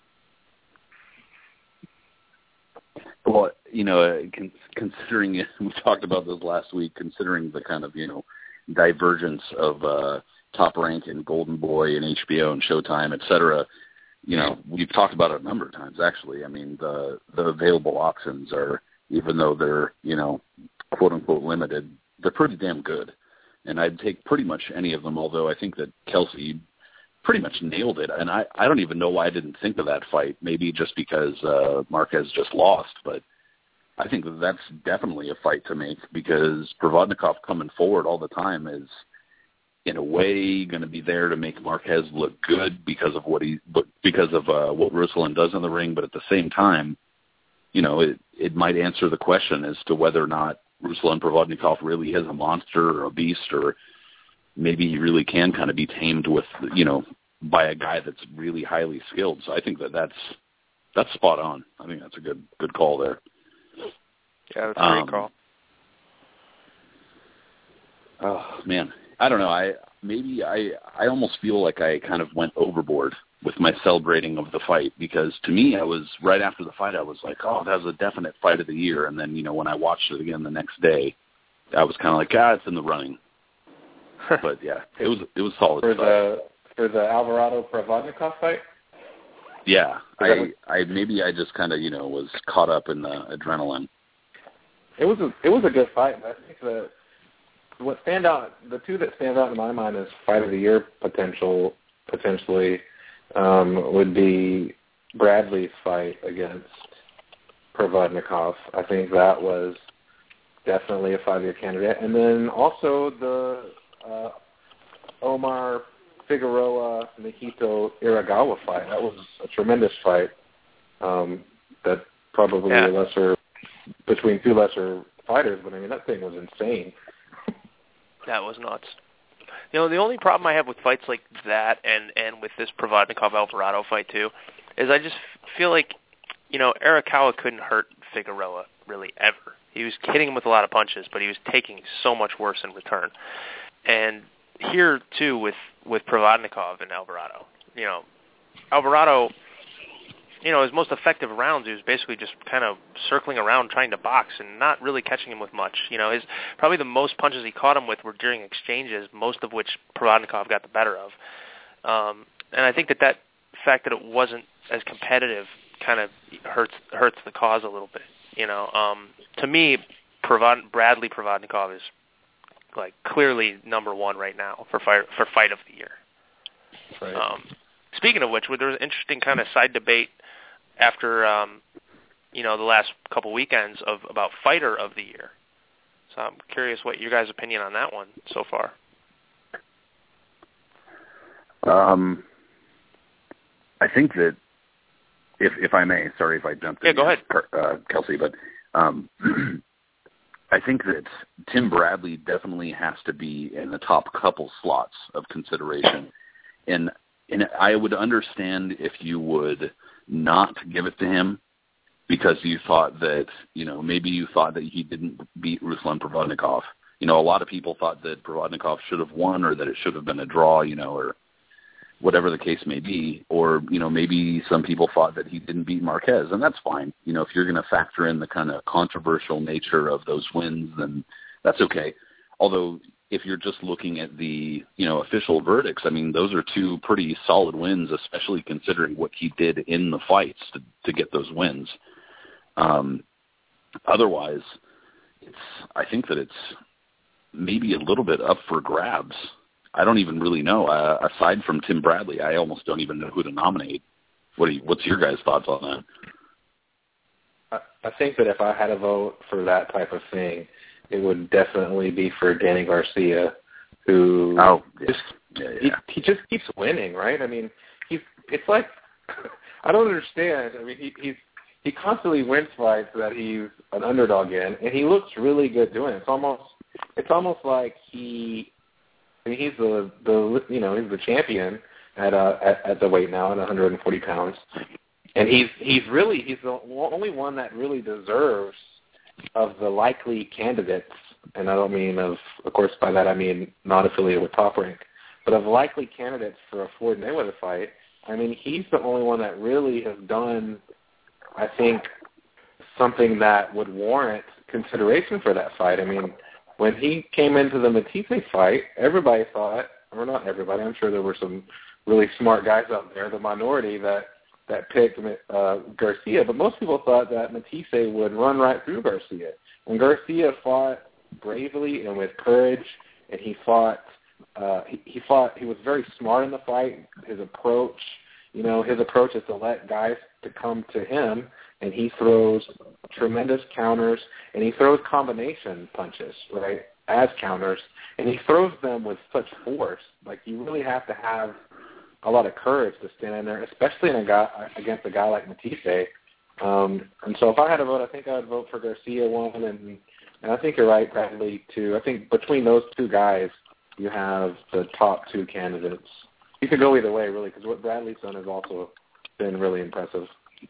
Well, considering we talked about this last week, considering the kind of divergence of Top Rank and Golden Boy and HBO and Showtime, et cetera. We've talked about it a number of times, actually. I mean, the available options are, even though they're, quote unquote limited, they're pretty damn good. And I'd take pretty much any of them, although I think that Kelsey pretty much nailed it. And I don't even know why I didn't think of that fight, maybe just because Marquez just lost. But I think that's definitely a fight to make, because Provodnikov coming forward all the time is, in a way, going to be there to make Marquez look good because of what Ruslan does in the ring. But at the same time, it might answer the question as to whether or not Ruslan Provodnikov really is a monster or a beast, or maybe he really can kind of be tamed with, by a guy that's really highly skilled. So I think that's spot on. I think that's a good call there. Yeah, that's a great call. Oh man, I don't know. I almost feel like I kind of went overboard with my celebrating of the fight, because to me, I was right after the fight, I was like, oh, that was a definite fight of the year. And then, when I watched it again the next day, I was kind of like, it's in the running. But yeah, it was solid. For the Alvarado Provodnikov fight? Yeah, I just kind of, was caught up in the adrenaline. It was a good fight, but I think the two that stand out in my mind as fight of the year potentially would be Bradley's fight against Provodnikov. I think that was definitely a 5-year candidate. And then also the Omar Figueroa Nikito Iragawa fight. That was a tremendous fight. That probably between two lesser fighters, but I mean, that thing was insane. That was nuts. The only problem I have with fights like that and with this Provodnikov-Alvarado fight, too, is I just feel like, Arakawa couldn't hurt Figueroa really ever. He was hitting him with a lot of punches, but he was taking so much worse in return. And here, too, with Provodnikov and Alvarado, Alvarado, his most effective rounds, he was basically just kind of circling around trying to box and not really catching him with much. Probably the most punches he caught him with were during exchanges, most of which Provodnikov got the better of. And I think that fact that it wasn't as competitive kind of hurts the cause a little bit. To me, Bradley Provodnikov is like clearly number one right now for fight of the year. Right. Speaking of which, there was an interesting kind of side debate after the last couple weekends about fighter of the year. So I'm curious what your guys' opinion on that one so far. I think that if I may, sorry if I jumped in. Yeah, go ahead, Kelsey, but I think that Tim Bradley definitely has to be in the top couple slots of consideration. And I would understand if you would not give it to him because you thought that, maybe you thought that he didn't beat Ruslan Provodnikov. A lot of people thought that Provodnikov should have won, or that it should have been a draw, or whatever the case may be. Or, maybe some people thought that he didn't beat Marquez, and that's fine. If you're going to factor in the kind of controversial nature of those wins, then that's okay. Although, if you're just looking at the, official verdicts, I mean, those are two pretty solid wins, especially considering what he did in the fights to get those wins. Otherwise, I think that it's maybe a little bit up for grabs. I don't even really know. Aside from Tim Bradley, I almost don't even know who to nominate. What's your guys' thoughts on that? I think that if I had a vote for that type of thing, it would definitely be for Danny Garcia, who he just keeps winning, right? I mean, it's like I don't understand. I mean, he constantly wins fights that he's an underdog in, and he looks really good doing it. It's almost like he's the champion at the weight now at 140 pounds, and he's the only one that really deserves of the likely candidates, and I don't mean of course by that I mean not affiliated with Top Rank, but of likely candidates for a Floyd Mayweather fight, I mean, he's the only one that really has done, I think, something that would warrant consideration for that fight. I mean, when he came into the Matisse fight, everybody thought, or not everybody, I'm sure there were some really smart guys out there, the minority that picked Garcia, but most people thought that Matisse would run right through Garcia. And Garcia fought bravely and with courage, and he was very smart in the fight. His approach is to let guys to come to him, and he throws tremendous counters, and he throws combination punches, right, as counters, and he throws them with such force. Like, you really have to have a lot of courage to stand in there, especially against a guy like Matisse. And so if I had to vote, I think I would vote for Garcia one, and I think you're right, Bradley, too. I think between those two guys, you have the top two candidates. You could go either way, really, because what Bradley's done has also been really impressive.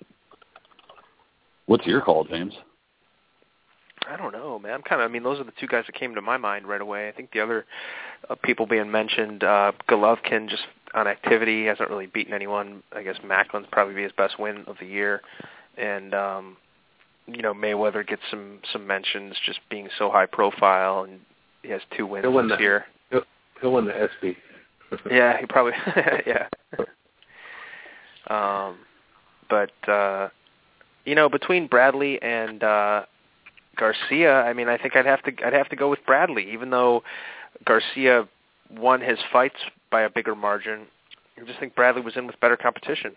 What's your call, James? I don't know, man. Those are the two guys that came to my mind right away. I think the other people being mentioned, Golovkin, just on activity, hasn't really beaten anyone. I guess Macklin's probably be his best win of the year. And, Mayweather gets some mentions just being so high profile, and he has 2 wins this year. He'll win the ESPY. Yeah, he probably, yeah. Between Bradley and Garcia, I mean, I think I'd have to go with Bradley, even though Garcia won his fights by a bigger margin. I just think Bradley was in with better competition.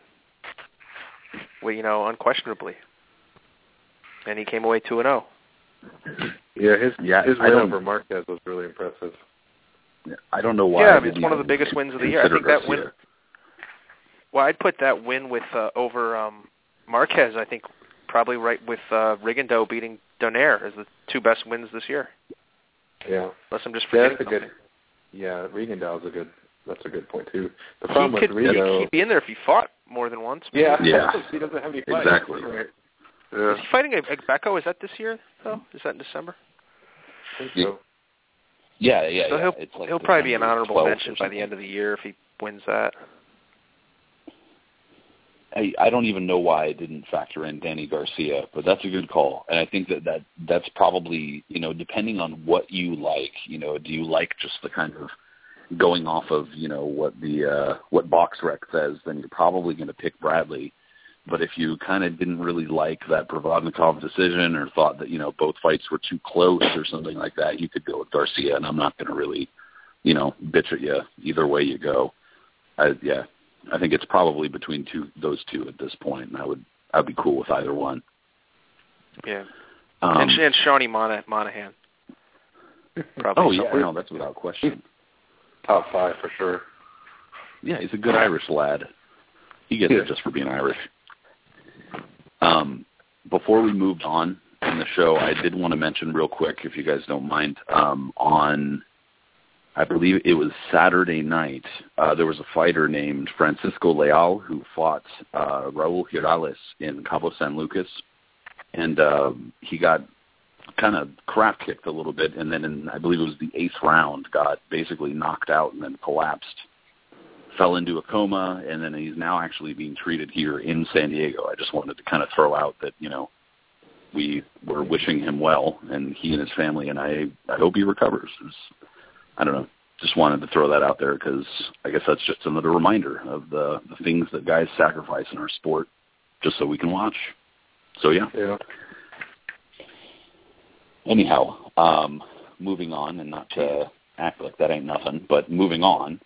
Well, unquestionably. And he came away 2-0. Yeah, his win over Marquez was really impressive. I don't know why. Yeah, it's one of the biggest wins of the year. I think Garcia. that win. Well, I'd put that win with over Marquez. I think probably right with Rigondeaux beating Donaire as the 2 best wins this year. Yeah, unless I'm just forgetting something. Rigondeaux's that's a good point too. The problem with Rigo, he'd be in there if he fought more than once. Yeah. He doesn't have any fights. Exactly. Right. Yeah. Is he fighting Gbeko? Is that this year though? Is that in December? I think so. Yeah. So he'll probably be an honorable mention by the end of the year if he wins that. I don't even know why I didn't factor in Danny Garcia, but that's a good call. And I think that's probably, depending on what you like, do you like just the kind of going off of, what BoxRec says, then you're probably going to pick Bradley. But if you kind of didn't really like that Provodnikov decision or thought that, both fights were too close or something like that, you could go with Garcia, and I'm not going to really, bitch at you either way you go. I think it's probably between those two at this point, and I'd be cool with either one. Yeah. And Shawnee Monahan. Probably no, that's without question. Top 5 for sure. Yeah, he's a good Irish lad. He gets it just for being Irish. Before we moved on in the show, I did want to mention real quick, if you guys don't mind, on, I believe it was Saturday night, there was a fighter named Francisco Leal who fought Raul Girales in Cabo San Lucas, and he got kind of crap kicked a little bit, and then in, I believe it was the 8th round, got basically knocked out and then collapsed, fell into a coma, and then he's now actually being treated here in San Diego. I just wanted to kind of throw out that, we were wishing him well, and he and his family, and I hope he recovers. I don't know. Just wanted to throw that out there because I guess that's just another reminder of the things that guys sacrifice in our sport just so we can watch. So, yeah. Anyhow, moving on, and not to act like that ain't nothing, but moving on,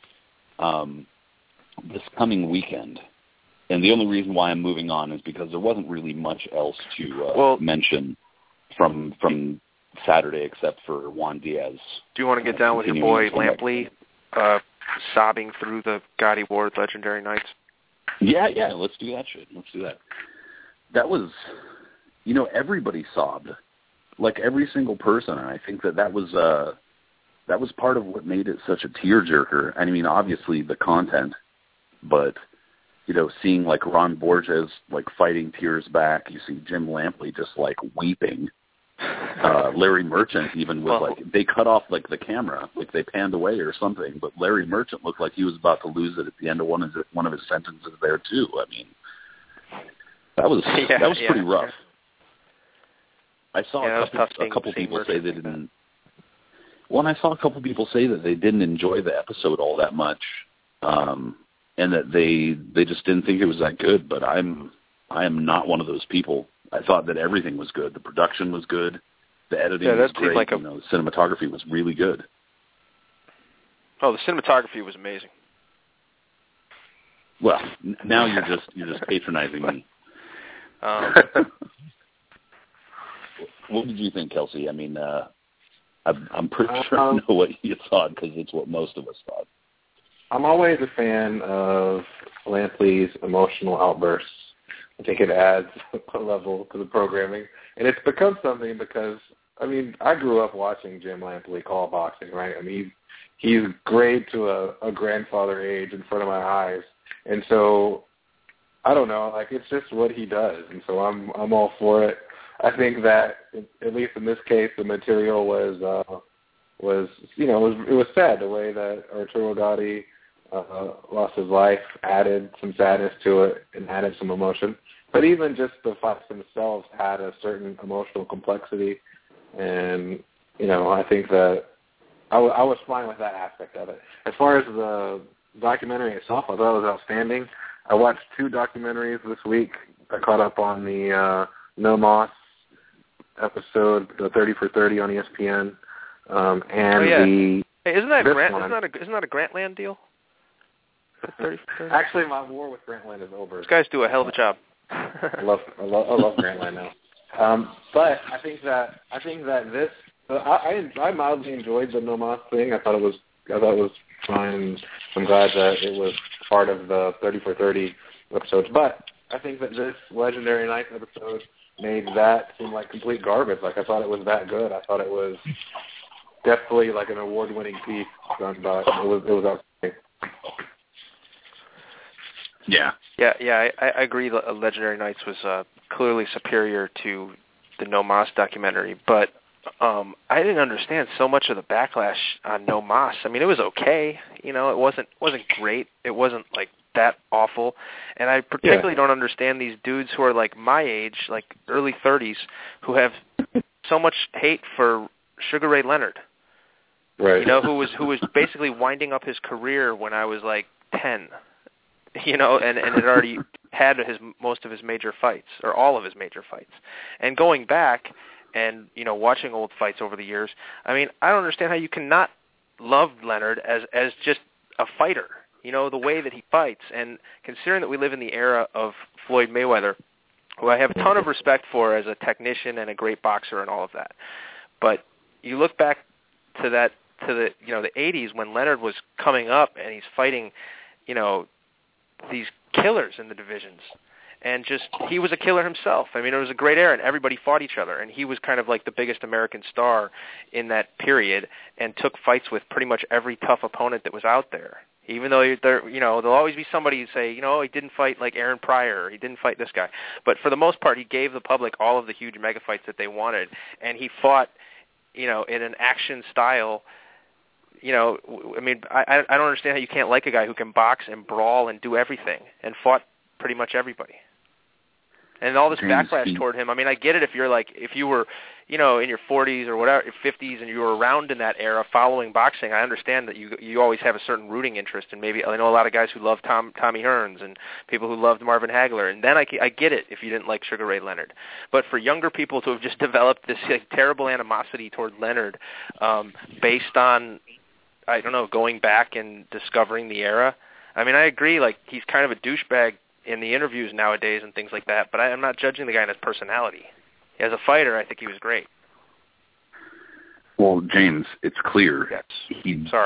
this coming weekend, and the only reason why I'm moving on is because there wasn't really much else to mention from Saturday except for Juan Diaz. Do you want to get down with your boy Lampley sobbing through the Gotti Ward legendary nights? Yeah, let's do that shit. Let's do that. That was, everybody sobbed. Like every single person, and I think that was part of what made it such a tearjerker. I mean, obviously the content, but seeing like Ron Borges like fighting tears back, you see Jim Lampley just like weeping Larry Merchant even was they cut off the camera, they panned away or something, but Larry Merchant looked like he was about to lose it at the end of one of his sentences there too. I mean, that was pretty rough. I saw a couple people say they didn't. Well, and I saw a couple people say that they didn't enjoy the episode all that much, and that they just didn't think it was that good. But I am not one of those people. I thought that everything was good. The production was good. The editing was great. The cinematography was really good. Oh, the cinematography was amazing. Well, now you're just patronizing me. What did you think, Kelsey? I mean, I'm pretty sure I know what you thought because it's what most of us thought. I'm always a fan of Lampley's emotional outbursts. I think it adds a level to the programming. And it's become something because, I mean, I grew up watching Jim Lampley call boxing, right? I mean, he's great to a grandfather age in front of my eyes. And so, I don't know, it's just what he does. And so I'm all for it. I think that, at least in this case, the material was it was sad the way that Arturo Gatti lost his life, added some sadness to it, and added some emotion. But even just the fights themselves had a certain emotional complexity, and I think that I was fine with that aspect of it. As far as the documentary itself, I thought it was outstanding. I watched 2 documentaries this week. I caught up on the No Moss episode, the 30 for 30 on ESPN, and isn't that a Grantland deal? Actually, my war with Grantland is over. Those guys do a hell of a job. I love Grantland now. But I think that this I mildly enjoyed the No Moss thing. I thought it was fine. I'm glad that it was part of the 30 for 30 episodes. But I think that this Legendary Nights episode made that seem like complete garbage. I thought it was that good. I thought it was definitely an award-winning piece done by. It was outstanding. Yeah. I agree. Legendary Nights was clearly superior to the No Moss documentary, but I didn't understand so much of the backlash on No Moss. I mean, it was okay. It wasn't great. It wasn't that awful, and I particularly don't understand these dudes who are my age, early 30s, who have so much hate for Sugar Ray Leonard. Right. Who was basically winding up his career when I was 10. And had already had most of his major fights, or all of his major fights. And going back and, watching old fights over the years, I mean, I don't understand how you cannot love Leonard as just a fighter, the way that he fights. And considering that we live in the era of Floyd Mayweather, who I have a ton of respect for as a technician and a great boxer and all of that. But you look back to the 80s when Leonard was coming up and he's fighting, these killers in the divisions, and he was a killer himself. I mean, it was a great era, and everybody fought each other, and he was kind of the biggest American star in that period, and took fights with pretty much every tough opponent that was out there. Even though there'll always be somebody who say, he didn't fight Aaron Pryor, or he didn't fight this guy, but for the most part, he gave the public all of the huge mega fights that they wanted, and he fought, in an action style. I mean, I don't understand how you can't like a guy who can box and brawl and do everything and fought pretty much everybody. And all this backlash toward him, I mean, I get it if you were, in your 40s or whatever, 50s, and you were around in that era following boxing. I understand that you always have a certain rooting interest, and maybe I know a lot of guys who love Tommy Hearns and people who loved Marvin Hagler, and then I get it if you didn't like Sugar Ray Leonard. But for younger people to have just developed this terrible animosity toward Leonard based on, I don't know, going back and discovering the era. I mean, I agree, he's kind of a douchebag in the interviews nowadays and things like that, but I'm not judging the guy on his personality. As a fighter, I think he was great. Well, James, it's clear yes.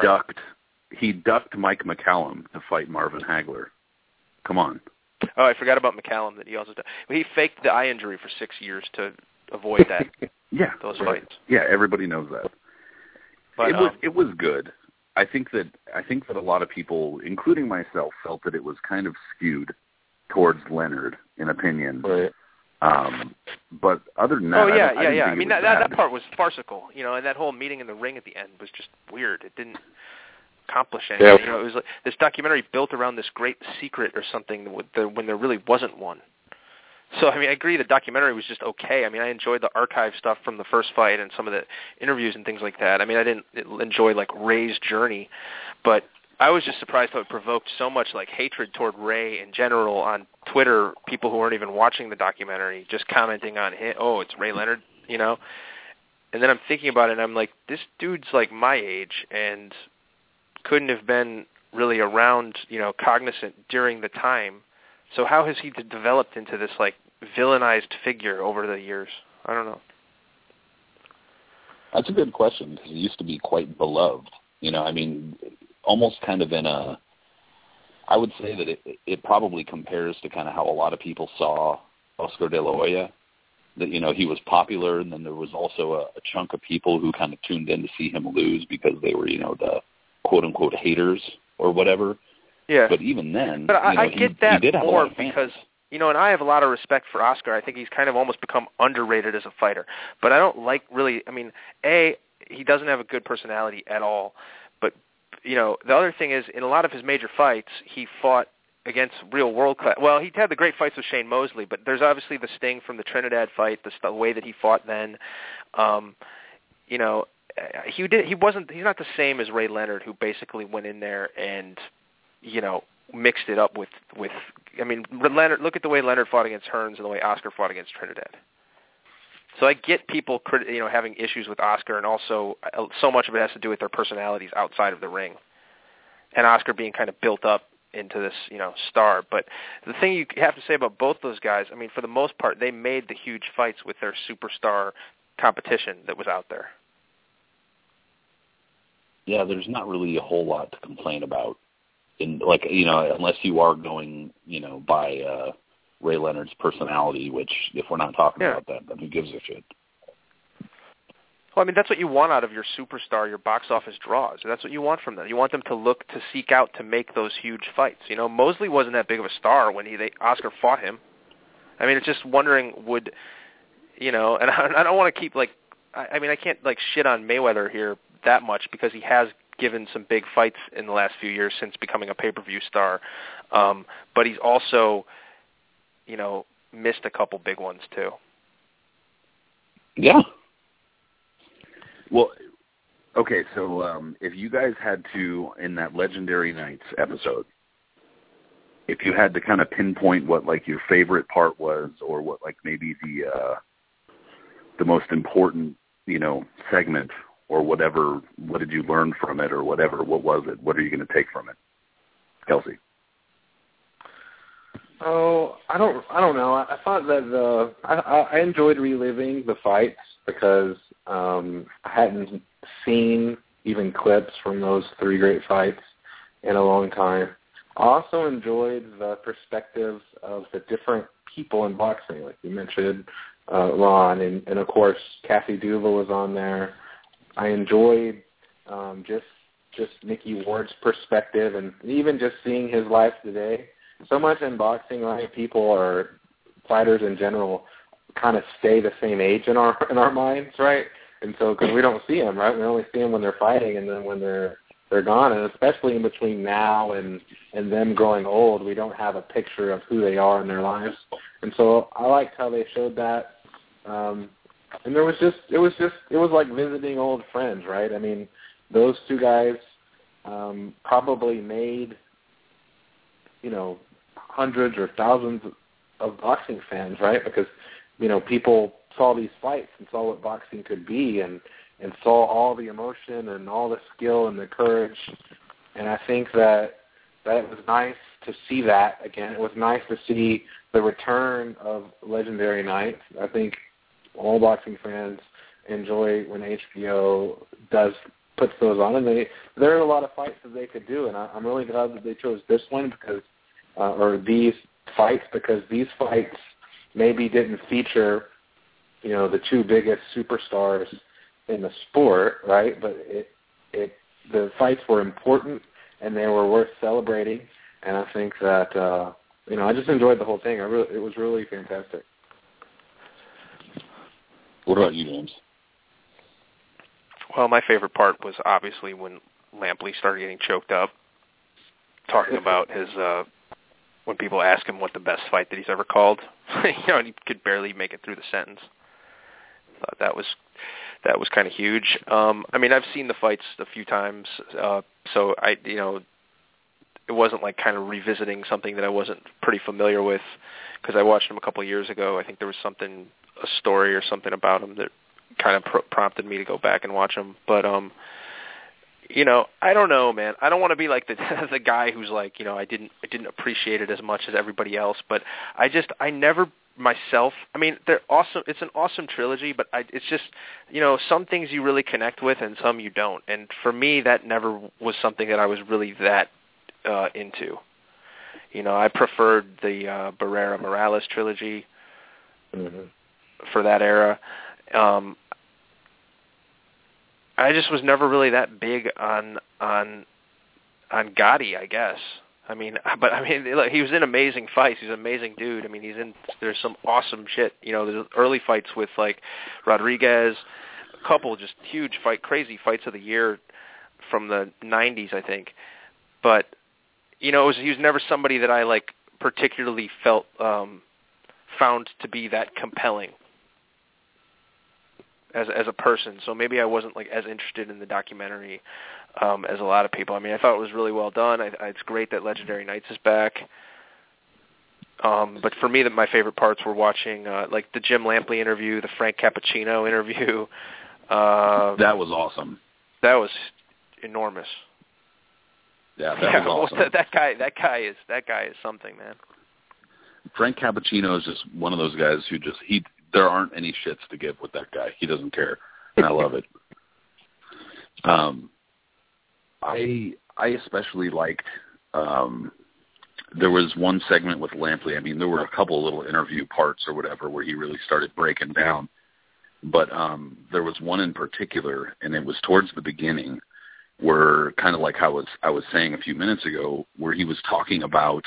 he ducked Mike McCallum to fight Marvin Hagler. Come on. Oh, I forgot about McCallum that he also did. He faked the eye injury for 6 years to avoid that. Those fights. Yeah, everybody knows that. But it was good. I think that a lot of people, including myself, felt that it was kind of skewed towards Leonard in opinion. Right. But other than that, yeah. I mean, that part was farcical, and that whole meeting in the ring at the end was just weird. It didn't accomplish anything. Yeah. It was like this documentary built around this great secret or something when there really wasn't one. So, I mean, I agree the documentary was just okay. I mean, I enjoyed the archive stuff from the first fight and some of the interviews and things like that. I mean, I didn't enjoy, like, Ray's journey, but I was just surprised how it provoked so much, like, hatred toward Ray in general on Twitter, people who weren't even watching the documentary, just commenting on him, oh, it's Ray Leonard, And then I'm thinking about it, and I'm like, this dude's, like, my age and couldn't have been really around, cognizant during the time. So how has he developed into this, like, villainized figure over the years? I don't know. That's a good question, because he used to be quite beloved. I mean, almost kind of I would say that it probably compares to kind of how a lot of people saw Oscar De La Hoya, that, he was popular, and then there was also a chunk of people who kind of tuned in to see him lose because they were, the quote-unquote haters or whatever. Yeah. But even then, but I get that he did have more a lot of fans. because, and I have a lot of respect for Oscar. I think he's kind of almost become underrated as a fighter. But I don't like really, I mean, he doesn't have a good personality at all. But, the other thing is, in a lot of his major fights, he fought against real world class. Well, he had the great fights with Shane Mosley, but there's obviously the sting from the Trinidad fight, the way that he fought then. He's not the same as Ray Leonard, who basically went in there and mixed it up with. I mean, Leonard. Look at the way Leonard fought against Hearns and the way Oscar fought against Trinidad. So I get people, having issues with Oscar, and also so much of it has to do with their personalities outside of the ring, and Oscar being kind of built up into this, star. But the thing you have to say about both those guys, I mean, for the most part, they made the huge fights with their superstar competition that was out there. Yeah, there's not really a whole lot to complain about. Unless you are going, by Ray Leonard's personality, which if we're not talking about that, then who gives a shit? Well, I mean, that's what you want out of your superstar, your box office draws. That's what you want from them. You want them to seek out to make those huge fights. Mosley wasn't that big of a star when Oscar fought him. I mean, it's just wondering and I don't want to keep, I can't, shit on Mayweather here that much because he has given some big fights in the last few years since becoming a pay-per-view star. But he's also, missed a couple big ones too. Yeah. Well, okay, so if you guys had to, in that Legendary Nights episode, if you had to kind of pinpoint what, your favorite part was, or what, maybe the most important, segment, or whatever, what did you learn from it, or whatever, what was it? What are you going to take from it? Kelsey? Oh, I don't know. I thought that I enjoyed reliving the fights because I hadn't seen even clips from those three great fights in a long time. I also enjoyed the perspectives of the different people in boxing, like you mentioned, Ron, and of course Kathy Duva was on there. I enjoyed just Mickey Ward's perspective, and even just seeing his life today. So much in boxing, right? People, or fighters in general, kind of stay the same age in our minds, right? And so, because we don't see them, right? We only see them when they're fighting, and then when they're gone. And especially in between now and them growing old, we don't have a picture of who they are in their lives. And so, I liked how they showed that. And it was like visiting old friends, right? I mean, those two guys probably made, hundreds or thousands of boxing fans, right? Because, people saw these fights and saw what boxing could be and saw all the emotion and all the skill and the courage. And I think that it was nice to see that again. It was nice to see the return of Legendary Nights. I think all boxing fans enjoy when HBO puts those on, and there are a lot of fights that they could do, and I'm really glad that they chose this one because, or these fights, because these fights maybe didn't feature, the two biggest superstars in the sport, right? But the fights were important and they were worth celebrating, and I think that I just enjoyed the whole thing. It was really fantastic. What about you, James? Well, my favorite part was obviously when Lampley started getting choked up, talking about his when people ask him what the best fight that he's ever called, and he could barely make it through the sentence. Thought that was kind of huge. I mean, I've seen the fights a few times, so it wasn't like kind of revisiting something that I wasn't pretty familiar with, because I watched him a couple of years ago. I think there was a story or something about him that kind of prompted me to go back and watch him. But I don't know, man. I don't want to be like the guy who's like, I didn't appreciate it as much as everybody else, but I never myself. I mean, they're awesome. It's an awesome trilogy, but it's just, some things you really connect with and some you don't. And for me, that never was something that I was really that into. I preferred the Barrera Morales trilogy for that era. I just was never really that big on Gotti, I guess. Look, he was in amazing fights. He's an amazing dude. I mean, there's some awesome shit. There's early fights with like Rodriguez, a couple just huge crazy fights of the year from the 90s, I think. But he was never somebody that I like particularly felt found to be that compelling as a person. So maybe I wasn't like as interested in the documentary as a lot of people. I mean, I thought it was really well done. It's great that Legendary Nights is back. But for me, my favorite parts were watching like the Jim Lampley interview, the Frank Cappuccino interview. That was awesome. That was enormous. Yeah, that was awesome. That guy is something, man. Frank Cappuccino is just one of those guys who there aren't any shits to give with that guy. He doesn't care, and I love it. I especially liked. There was one segment with Lampley. I mean, there were a couple of little interview parts or whatever where he really started breaking down. But there was one in particular, and it was towards the beginning, where kind of like how I was saying a few minutes ago, where he was talking about,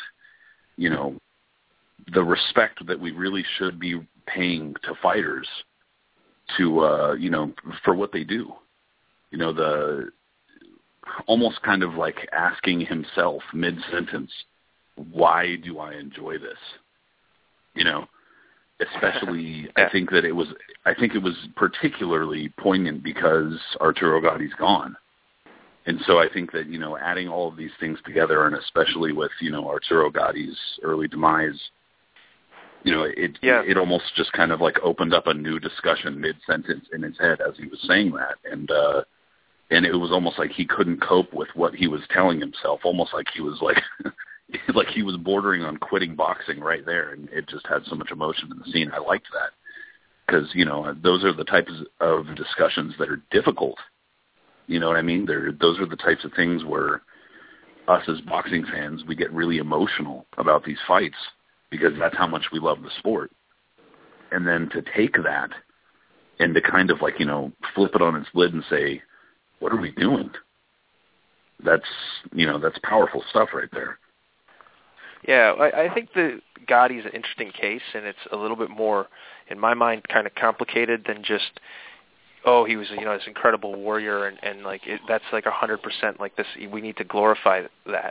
the respect that we really should be paying to fighters to, for what they do. The almost kind of like asking himself mid-sentence, why do I enjoy this? Especially, yeah. I think it was particularly poignant because Arturo Gotti's gone. And so I think that, adding all of these things together, and especially with, Arturo Gotti's early demise, it almost just kind of like opened up a new discussion mid-sentence in his head as he was saying that. And it was almost like he couldn't cope with what he was telling himself, almost like he was like, like he was bordering on quitting boxing right there. And it just had so much emotion in the scene. I liked that because, those are the types of discussions that are difficult. You know what I mean? Those are the types of things where us as boxing fans, we get really emotional about these fights because that's how much we love the sport. And then to take that and to kind of like, flip it on its lid and say, what are we doing? That's powerful stuff right there. Yeah, I think the Gotti's an interesting case, and it's a little bit more, in my mind, kind of complicated than just, he was, this incredible warrior, and like that's like 100% like this. We need to glorify that,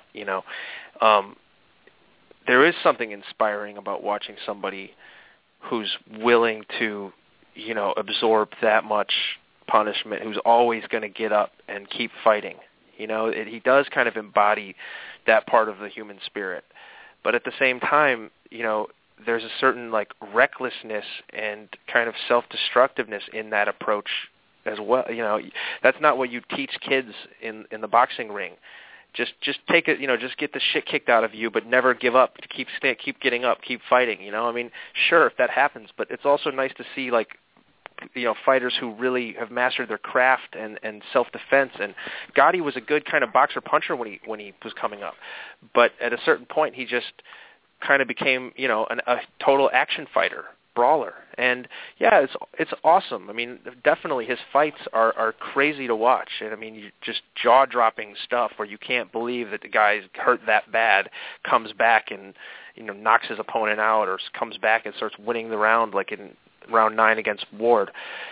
There is something inspiring about watching somebody who's willing to, absorb that much punishment, who's always going to get up and keep fighting. He does kind of embody that part of the human spirit. But at the same time, there's a certain like recklessness and kind of self-destructiveness in that approach as well. That's not what you teach kids in the boxing ring. Just take it, just get the shit kicked out of you, but never give up. Keep getting up, keep fighting. I mean, sure, if that happens, but it's also nice to see like, fighters who really have mastered their craft and self-defense. And Gotti was a good kind of boxer-puncher when he was coming up. But at a certain point, he just kind of became, a total action fighter, brawler. And, yeah, it's awesome. I mean, definitely his fights are crazy to watch. And, I mean, just jaw-dropping stuff where you can't believe that the guy's hurt that bad, comes back and, knocks his opponent out, or comes back and starts winning the round like in round 9 against Ward.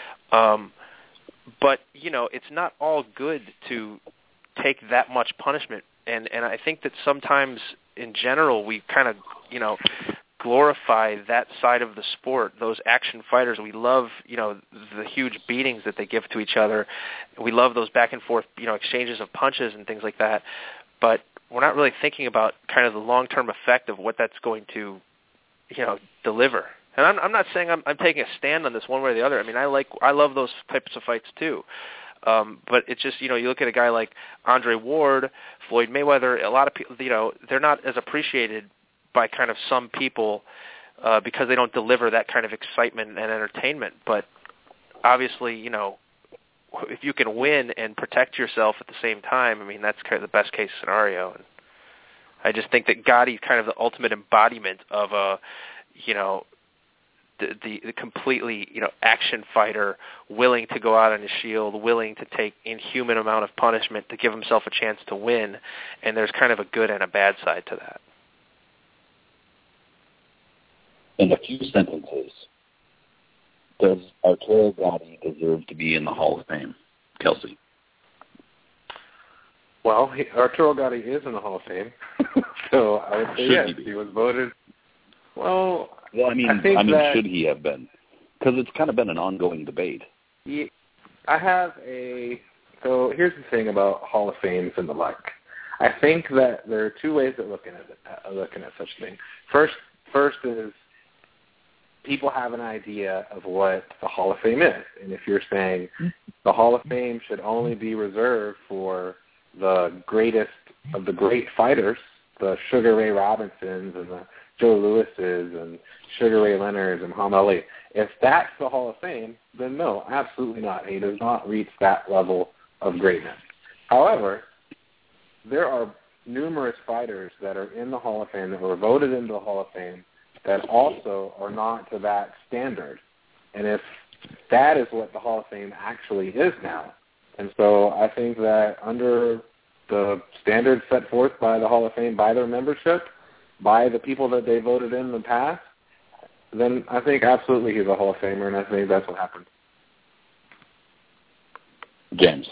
But, you know, it's not all good to take that much punishment. And I think that sometimes in general we kind of, you know, glorify that side of the sport, those action fighters. We love, you know, the huge beatings that they give to each other. We love those back and forth, you know, exchanges of punches and things like that. But we're not really thinking about kind of the long-term effect of what that's going to, you know, deliver. And I'm not saying I'm taking a stand on this one way or the other. I mean, I love those types of fights too. But it's just, you know, you look at a guy like Andre Ward, Floyd Mayweather, a lot of people, you know, they're not as appreciated by kind of some people because they don't deliver that kind of excitement and entertainment. But obviously, you know, if you can win and protect yourself at the same time, I mean, that's kind of the best case scenario. And I just think that Gotti's kind of the ultimate embodiment of a, you know, the completely, you know, action fighter, willing to go out on his shield, willing to take inhuman amount of punishment to give himself a chance to win. And there's kind of a good and a bad side to that. In a few sentences, does Arturo Gatti deserve to be in the Hall of Fame? Kelsey. Well, Arturo Gatti is in the Hall of Fame, so I would say yes. He was voted. Well, I mean, should he have been? Because it's kind of been an ongoing debate. Yeah, so here's the thing about Hall of Fames and the like. I think that there are two ways of looking at such a thing. First is people have an idea of what the Hall of Fame is. And if you're saying the Hall of Fame should only be reserved for the greatest of the great fighters, the Sugar Ray Robinsons and the Joe Lewises and Sugar Ray Leonards and Muhammad Ali, if that's the Hall of Fame, then no, absolutely not. He does not reach that level of greatness. However, there are numerous fighters that are in the Hall of Fame that were voted into the Hall of Fame that also are not to that standard. And if that is what the Hall of Fame actually is now, and so I think that under the standards set forth by the Hall of Fame, by their membership, by the people that they voted in the past, then I think absolutely he's a Hall of Famer, and I think that's what happened. James.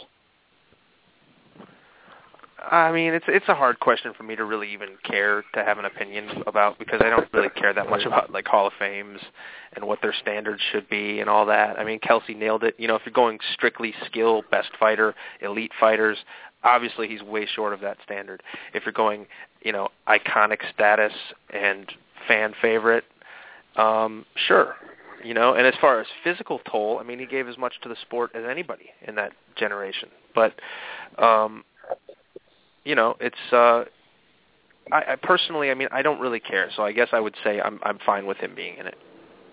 I mean, it's a hard question for me to really even care to have an opinion about, because I don't really care that much about like Hall of Fames and what their standards should be and all that. I mean, Kelsey nailed it. You know, if you're going strictly skill, best fighter, elite fighters, obviously he's way short of that standard. If you're going, you know, iconic status and fan favorite, sure. You know, and as far as physical toll, I mean, he gave as much to the sport as anybody in that generation. But you know, it's I personally, I mean, I don't really care. So I guess I would say I'm fine with him being in it.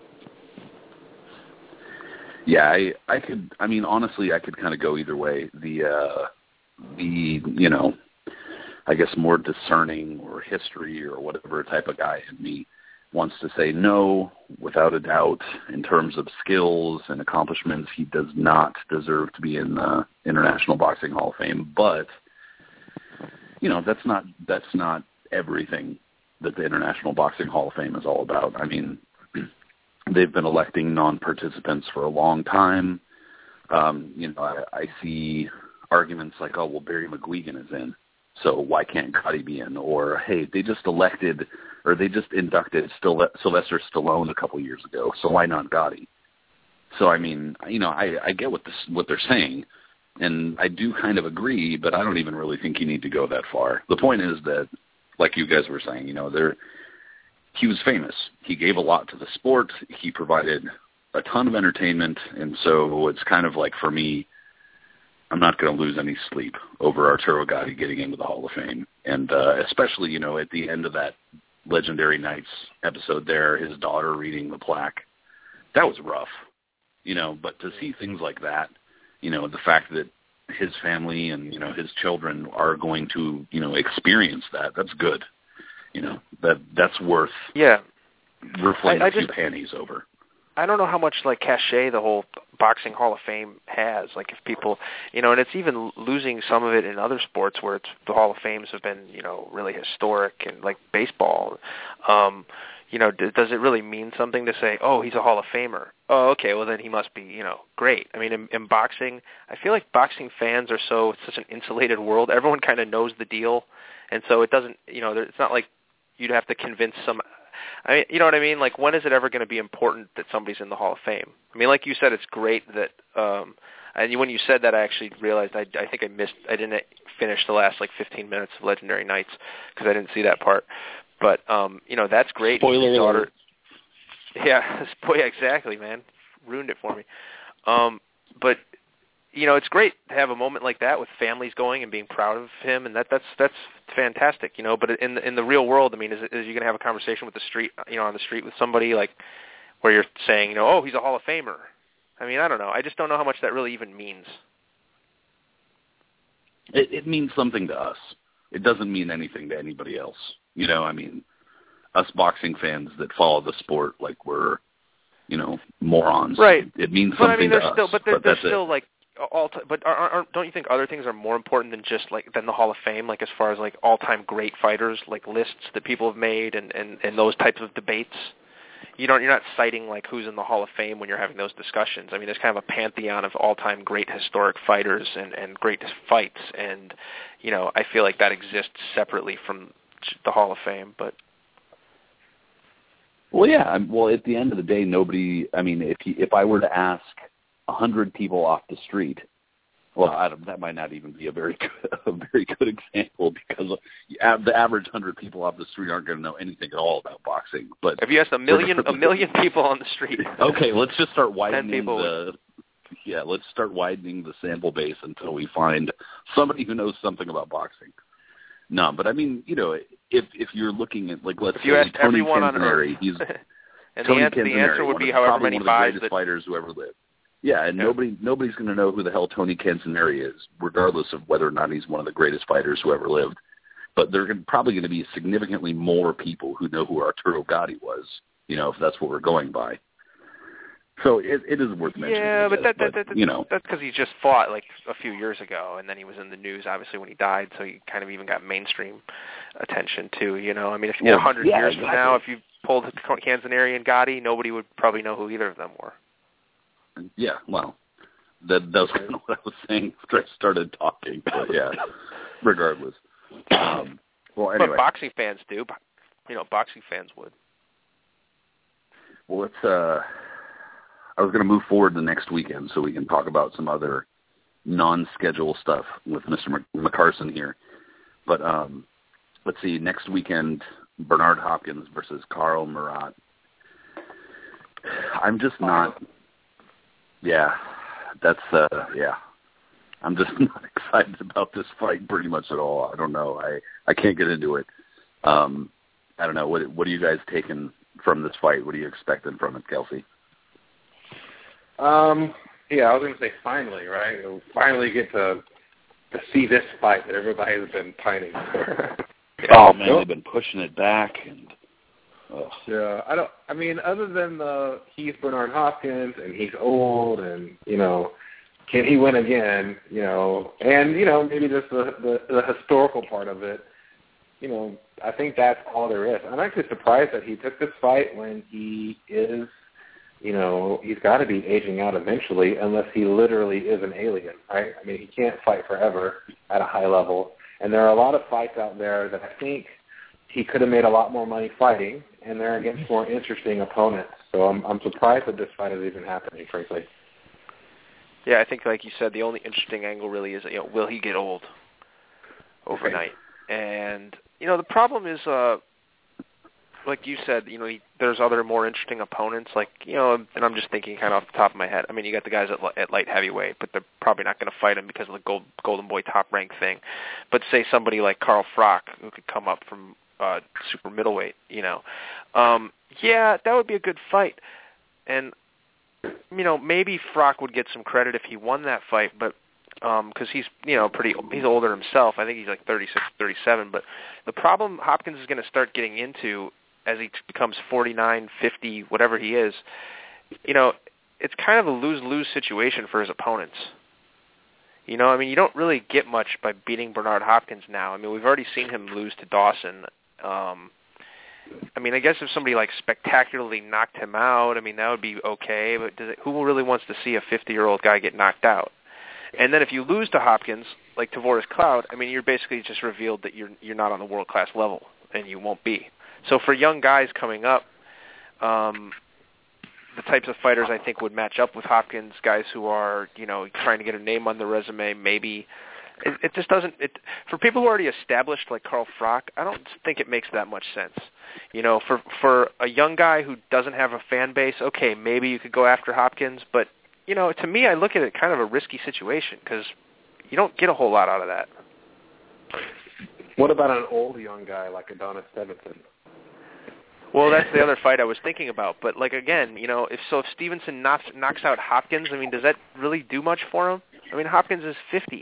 Yeah, I could. I mean, honestly, I could kind of go either way. The you know, I guess more discerning or history or whatever type of guy in me wants to say no, without a doubt. In terms of skills and accomplishments, he does not deserve to be in the International Boxing Hall of Fame. But you know, that's not everything that the International Boxing Hall of Fame is all about. I mean, they've been electing non-participants for a long time. You know, I see arguments like, oh, well, Barry McGuigan is in, so why can't Gotti be in? Or, hey, they just inducted Sylvester Stallone a couple years ago, so why not Gotti? So, I mean, you know, I get what they're saying, and I do kind of agree, but I don't even really think you need to go that far. The point is that, like you guys were saying, you know, he was famous. He gave a lot to the sport. He provided a ton of entertainment, and so it's kind of like, for me, I'm not going to lose any sleep over Arturo Gatti getting into the Hall of Fame. And especially, you know, at the end of that Legendary Nights episode there, his daughter reading the plaque, that was rough, you know, but to see things like that, you know, the fact that his family and, you know, his children are going to, you know, experience that, that's good. You know, that's worth rippling a few panties over. I don't know how much, like, cachet the whole Boxing Hall of Fame has. Like, if people, you know, and it's even losing some of it in other sports where the Hall of Fames have been, you know, really historic, and like baseball. does it really mean something to say, oh, he's a Hall of Famer? Oh, okay, well then he must be, great. I mean, in boxing, I feel like boxing fans are such an insulated world. Everyone kind of knows the deal, and so it doesn't, it's not like you'd have to convince some. I mean, you know what I mean? Like, when is it ever going to be important that somebody's in the Hall of Fame? I mean, like you said, it's great that. And when you said that, I actually realized I think I didn't finish the last 15 minutes of Legendary Nights because I didn't see that part. But that's great. Spoiler alert. Yeah, exactly, man. Ruined it for me. But it's great to have a moment like that with families going and being proud of him, and that's fantastic. But in the real world, I mean, is you gonna have a conversation with the street, on the street with somebody where you're saying, oh, he's a Hall of Famer. I mean, I don't know. I just don't know how much that really even means. It means something to us. It doesn't mean anything to anybody else. I mean, us boxing fans that follow the sport like we're, morons. Right. It means but, something I mean, to us. There's still but don't you think other things are more important than just than the Hall of Fame? As far as all-time great fighters, lists that people have made and those types of debates. You're not citing who's in the Hall of Fame when you're having those discussions. I mean, there's kind of a pantheon of all-time great historic fighters and great fights, and I feel like that exists separately from the Hall of Fame. But well, yeah. Well, at the end of the day, nobody. I mean, if I were to ask 100 people off the street. Well, that might not even be a very good example because the average 100 people off the street aren't going to know anything at all about boxing. But if you ask a million people on the street, okay, let's just start widening let's start widening the sample base until we find somebody who knows something about boxing. No, but I mean, if you're looking at let's if say you asked Tony everyone on Canzoneri, Earth, he's and Tony the answer would be however many one of the buys greatest fighters who ever lived. Yeah, and nobody's going to know who the hell Tony Canzoneri is, regardless of whether or not he's one of the greatest fighters who ever lived. But there are probably going to be significantly more people who know who Arturo Gatti was, if that's what we're going by. So it is worth mentioning. Yeah, but that's because he just fought a few years ago, and then he was in the news obviously when he died, so he kind of even got mainstream attention too. I mean, if 100 years from now, if you pulled Canzoneri and Gatti, nobody would probably know who either of them were. Yeah, well, that was kind of what I was saying after I started talking. But yeah, regardless. Well, anyway. But boxing fans do. Boxing fans would. Well, I was going to move forward the next weekend so we can talk about some other non-schedule stuff with Mr. McCarson here. But let's see, next weekend, Bernard Hopkins versus Karl Murat. I'm just not... Yeah, that's, I'm just not excited about this fight pretty much at all. I don't know. I can't get into it. I don't know. What are you guys taking from this fight? What are you expecting from it, Kelsey? Yeah, I was going to say finally, right? We'll finally get to see this fight that everybody has been pining for. Oh, man, they've been pushing it back and... Ugh. Yeah, I mean, other than he's Bernard Hopkins and he's old and, can he win again, and, maybe just the historical part of it, I think that's all there is. I'm actually surprised that he took this fight when he is, he's got to be aging out eventually unless he literally is an alien, right? I mean, he can't fight forever at a high level. And there are a lot of fights out there that I think he could have made a lot more money fighting, and they're against more interesting opponents. So I'm surprised that this fight is even happening, frankly. Yeah, I think, like you said, the only interesting angle really is, will he get old overnight? Okay. And, the problem is, like you said, there's other more interesting opponents, and I'm just thinking kind of off the top of my head. I mean, you got the guys at light heavyweight, but they're probably not going to fight him because of the Golden Boy top rank thing. But say somebody like Carl Froch, who could come up from super middleweight, yeah, that would be a good fight. And, maybe Froch would get some credit if he won that fight, but because he's, he's older himself. I think he's 36, 37. But the problem Hopkins is going to start getting into as he becomes 49, 50, whatever he is, it's kind of a lose-lose situation for his opponents. You don't really get much by beating Bernard Hopkins now. I mean, we've already seen him lose to Dawson. I mean, I guess if somebody like spectacularly knocked him out, I mean, that would be okay. But who really wants to see a 50-year-old guy get knocked out? And then if you lose to Hopkins, like Tavoris Cloud, I mean, you're basically just revealed that you're not on the world-class level, and you won't be. So for young guys coming up, the types of fighters I think would match up with Hopkins, guys who are, trying to get a name on the resume, maybe. It just doesn't. For people who are already established, like Carl Froch, I don't think it makes that much sense. For a young guy who doesn't have a fan base, okay, maybe you could go after Hopkins, but to me, I look at it kind of a risky situation because you don't get a whole lot out of that. What about an old young guy like Adonis Stevenson? Well, that's the other fight I was thinking about. But, again, if Stevenson knocks out Hopkins, I mean, does that really do much for him? I mean, Hopkins is 50.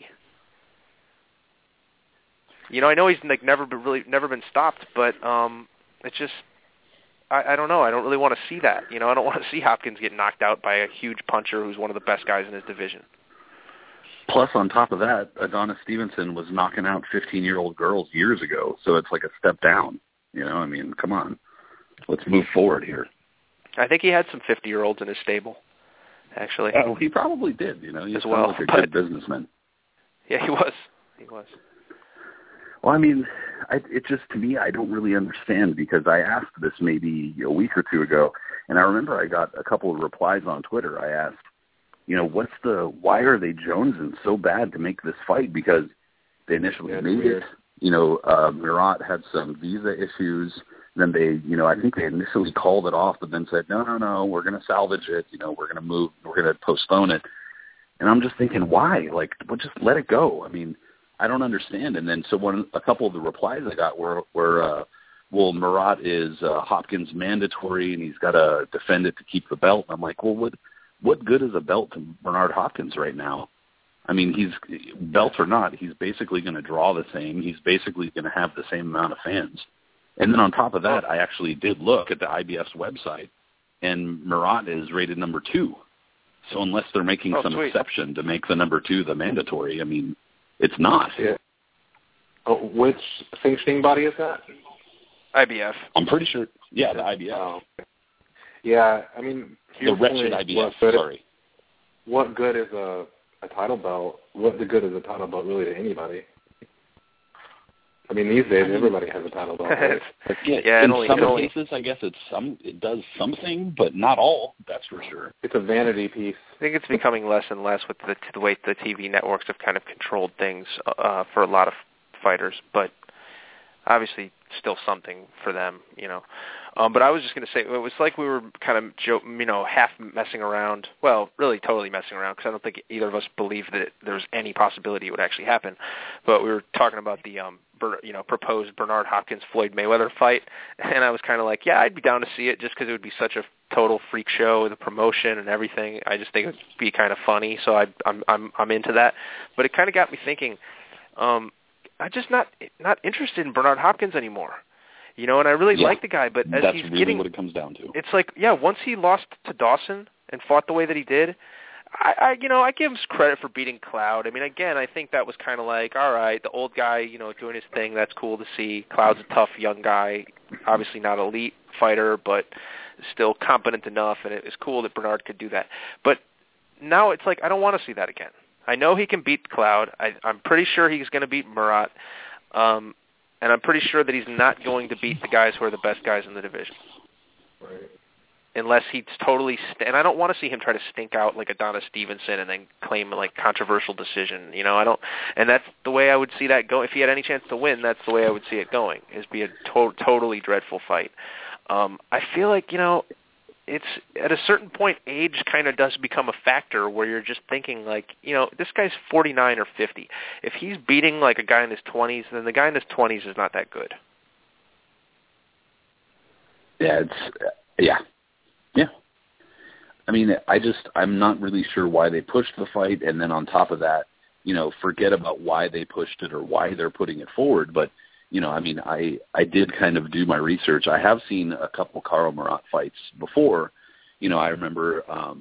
I know he's never been stopped, but it's just I don't know. I don't really want to see that. I don't want to see Hopkins get knocked out by a huge puncher who's one of the best guys in his division. Plus, on top of that, Adonis Stevenson was knocking out 15-year-old girls years ago, so it's like a step down. I mean, come on. Let's move forward here. I think he had some 50-year-olds in his stable, actually. Oh, he probably did. He as sounds well, like a good businessman. Yeah, he was. Well, I mean, it just, to me, I don't really understand because I asked this maybe a week or two ago, and I remember I got a couple of replies on Twitter. I asked, why are they jonesing so bad to make this fight? Because they initially made it. Murat had some visa issues. Then they, I think they initially called it off, but then said, no, we're going to salvage it. We're going to move, we're going to postpone it. And I'm just thinking, why? Just let it go. I mean, I don't understand. And then a couple of the replies I got were well, Murat is Hopkins mandatory, and he's got to defend it to keep the belt. I'm like, well, what good is a belt to Bernard Hopkins right now? I mean, he's belt or not, he's basically going to draw the same. He's basically going to have the same amount of fans. And then on top of that, I actually did look at the IBF's website, and Murat is rated number 2. So unless they're making some exception to make the number 2 the mandatory, I mean, it's not. Yeah. Which sanctioning body is that? IBF. I'm pretty sure. Yeah, the IBF. Oh, okay. Yeah, I mean, the wretched IBF. Sorry. What good is a title belt? What good is a title belt really to anybody? I mean, these days everybody has a title belt. Right? In some cases, I guess it does something, but not all. That's for sure. It's a vanity piece. I think it's becoming less and less with the way the TV networks have kind of controlled things for a lot of fighters, but obviously still something for them, But I was just going to say, it was like we were kind of, half messing around. Well, really totally messing around because I don't think either of us believed that there's any possibility it would actually happen. But we were talking about the, proposed Bernard Hopkins-Floyd Mayweather fight, and I was kind of like, yeah, I'd be down to see it just because it would be such a total freak show, the promotion and everything. I just think it would be kind of funny, so I'm into that. But it kind of got me thinking. I'm just not interested in Bernard Hopkins anymore. And I really like the guy, but as that's he's really getting, what it comes down to. It's like, once he lost to Dawson and fought the way that he did, I give him credit for beating Cloud. I mean, again, I think that was kind of like, all right, the old guy, doing his thing, that's cool to see. Cloud's a tough young guy, obviously not elite fighter, but still competent enough, and it was cool that Bernard could do that. But now it's like, I don't want to see that again. I know he can beat Cloud. I'm pretty sure he's going to beat Murat. And I'm pretty sure that he's not going to beat the guys who are the best guys in the division. Right. Unless he's totally and I don't want to see him try to stink out like Adonis Stevenson and then claim controversial decision. I don't, and that's the way I would see that go. If he had any chance to win, that's the way I would see it going. Is be a totally dreadful fight. I feel like it's at a certain point, age kind of does become a factor where you're just thinking this guy's 49 or 50. If he's beating a guy in his 20s, then the guy in his 20s is not that good. Yeah, yeah. I mean, I'm not really sure why they pushed the fight, and then on top of that, forget about why they pushed it or why they're putting it forward, but I mean, I did kind of do my research. I have seen a couple Carl Murat fights before. I remember,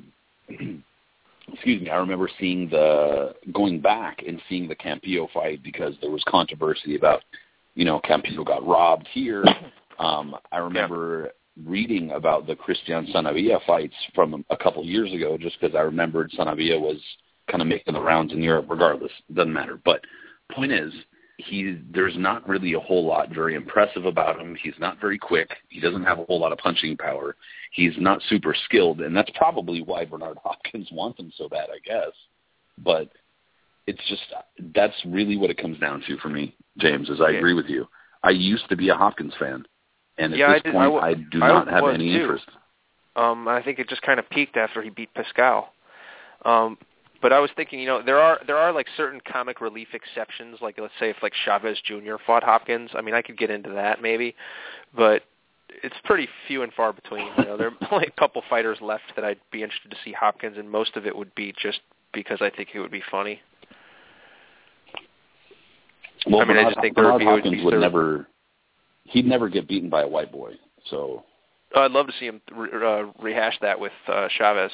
I remember going back and seeing the Campillo fight because there was controversy about, Campillo got robbed here, I remember reading about the Christian Sanabia fights from a couple of years ago, just because I remembered Sanabia was kind of making the rounds in Europe. Regardless, doesn't matter. But point is, there's not really a whole lot very impressive about him. He's not very quick. He doesn't have a whole lot of punching power. He's not super skilled, and that's probably why Bernard Hopkins wants him so bad, I guess. But it's just, that's really what it comes down to for me, James, is I agree with you. I used to be a Hopkins fan, and at this point I do not have any interest. I think it just kind of peaked after he beat Pascal. But I was thinking, there are like certain comic relief exceptions, like let's say if like Chavez Jr. fought Hopkins. I mean, I could get into that maybe, but it's pretty few and far between. There are only a couple fighters left that I'd be interested to see Hopkins, and most of it would be just because I think it would be funny. Well, I just think Bernard Hopkins he'd never get beaten by a white boy. So I'd love to see him rehash that with Chavez.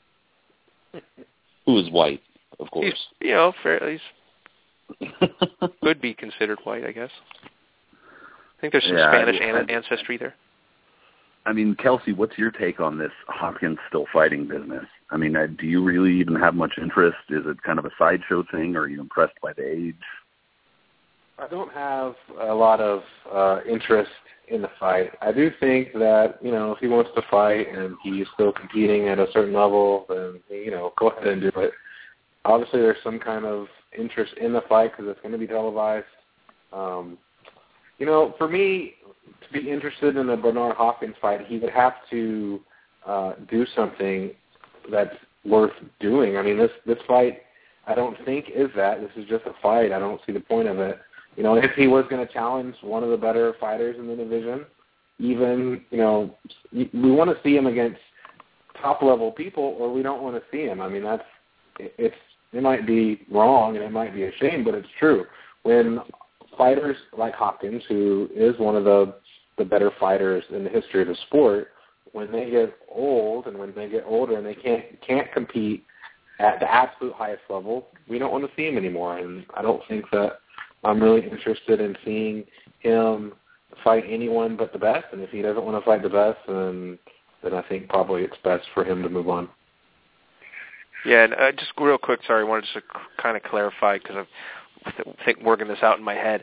Who is white, of course. He's could be considered white, I guess. I think there's some Spanish ancestry there. I mean, Kelsey, what's your take on this Hopkins still fighting business? I mean, do you really even have much interest? Is it kind of a sideshow thing, or are you impressed by the age? I don't have a lot of interest in the fight. I do think that, if he wants to fight and he's still competing at a certain level, then, go ahead and do it. Obviously, there's some kind of interest in the fight because it's going to be televised. For me, to be interested in a Bernard Hopkins fight, he would have to do something that's worth doing. I mean, this fight, I don't think is that. This is just a fight. I don't see the point of it. If he was going to challenge one of the better fighters in the division, even, we want to see him against top-level people, or we don't want to see him. I mean, it might be wrong and it might be a shame, but it's true. When fighters like Hopkins, who is one of the better fighters in the history of the sport, when they get old and when they get older and they can't compete at the absolute highest level, we don't want to see him anymore. And I don't think that I'm really interested in seeing him fight anyone but the best. And if he doesn't want to fight the best, then I think probably it's best for him to move on. Yeah, and just real quick, sorry, I wanted to kind of clarify because I think working this out in my head.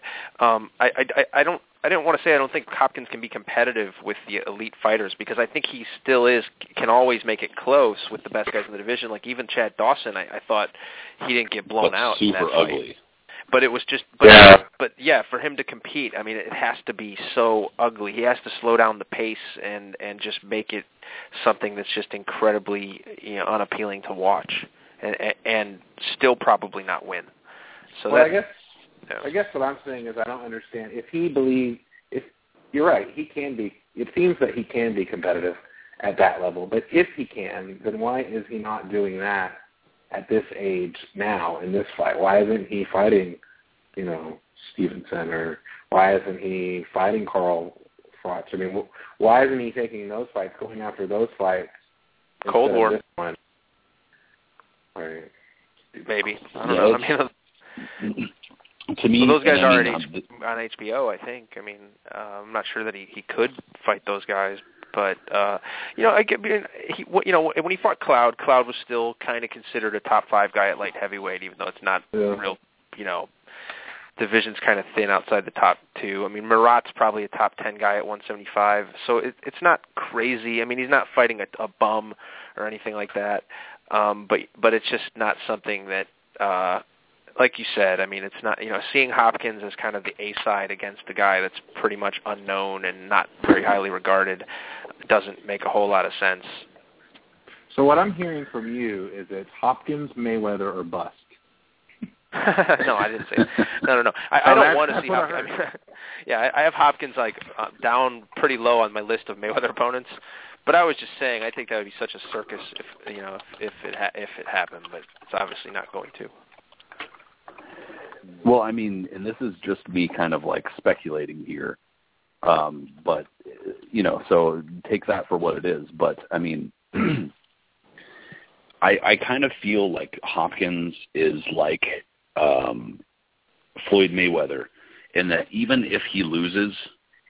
I didn't want to say I don't think Hopkins can be competitive with the elite fighters because I think he still can always make it close with the best guys in the division. Like even Chad Dawson, I thought he didn't get blown out in that fight. Super ugly. But it was just, but for him to compete, I mean, it has to be so ugly. He has to slow down the pace and just make it something that's just incredibly unappealing to watch, and still probably not win. So I guess what I'm saying is I don't understand if you're right, he can be. It seems that he can be competitive at that level, but if he can, then why is he not doing that at this age now in this fight? Why isn't he fighting, Stevenson, or why isn't he fighting Carl Froch? I mean, why isn't he taking those fights, going after those fights? Cold War. This one? Right. Maybe. I don't know. I mean, to me, those guys are on HBO, I think. I mean, I'm not sure that he could fight those guys. But I get when he fought Cloud was still kind of considered a top 5 guy at light heavyweight, even though it's not real. Division's kind of thin outside the top 2. I mean, Marat's probably a top 10 guy at 175, so it's not crazy. I mean, he's not fighting a bum or anything like that. But it's just not something that, like you said, I mean, it's not, seeing Hopkins as kind of the A side against a guy that's pretty much unknown and not very highly regarded doesn't make a whole lot of sense. So what I'm hearing from you is it's Hopkins, Mayweather, or bust. No, I didn't say that. No. I don't want to see Hopkins. I have Hopkins down pretty low on my list of Mayweather opponents. But I was just saying, I think that would be such a circus if it happened, but it's obviously not going to. Well, I mean, and this is just me kind of like speculating here, but so take that for what it is. But I mean, I kind of feel like Hopkins is like Floyd Mayweather, in that even if he loses,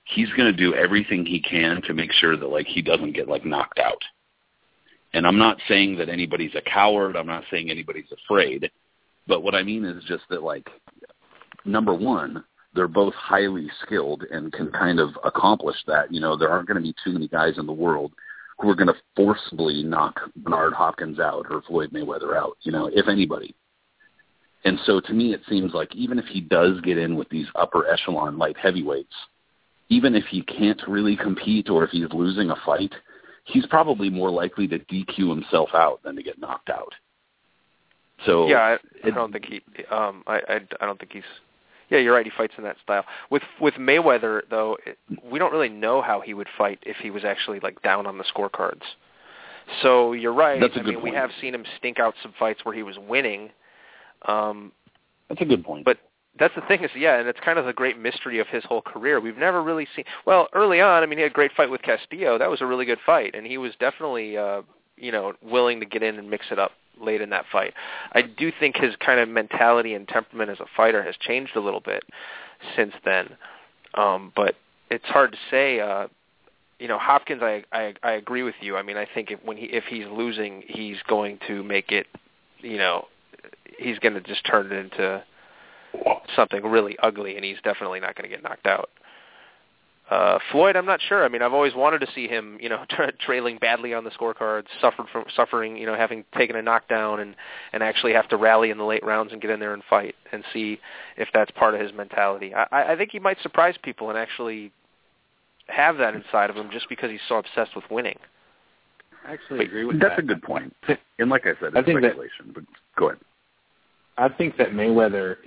he's going to do everything he can to make sure that, like, he doesn't get, like, knocked out. And I'm not saying that anybody's a coward. I'm not saying anybody's afraid. But what I mean is just that, like, number one, they're both highly skilled and can kind of accomplish that. You know, there aren't going to be too many guys in the world who are going to forcibly knock Bernard Hopkins out or Floyd Mayweather out, you know, if anybody. And so to me, it seems like even if he does get in with these upper echelon light heavyweights, even if he can't really compete or if he's losing a fight, he's probably more likely to DQ himself out than to get knocked out. So yeah, I don't think he. I don't think he's. Yeah, you're right. He fights in that style. With Mayweather, though, we don't really know how he would fight if he was actually like down on the scorecards. So you're right. That's a good point. We have seen him stink out some fights where he was winning. That's a good point. But that's the thing is, yeah, and it's kind of the great mystery of his whole career. We've never really seen. Well, early on, I mean, he had a great fight with Castillo. That was a really good fight, and he was definitely, willing to get in and mix it up late in that fight. I do think his kind of mentality and temperament as a fighter has changed a little bit since then. But it's hard to say. Hopkins, I agree with you. I mean, I think if he's losing, he's going to make it. He's going to just turn it into something really ugly, and he's definitely not going to get knocked out. Floyd, I'm not sure. I mean, I've always wanted to see him, trailing badly on the scorecards, suffering, having taken a knockdown and actually have to rally in the late rounds and get in there and fight and see if that's part of his mentality. I think he might surprise people and actually have that inside of him just because he's so obsessed with winning. I actually agree with that. That's a good point. And like I said, it's speculation, but go ahead. I think that Mayweather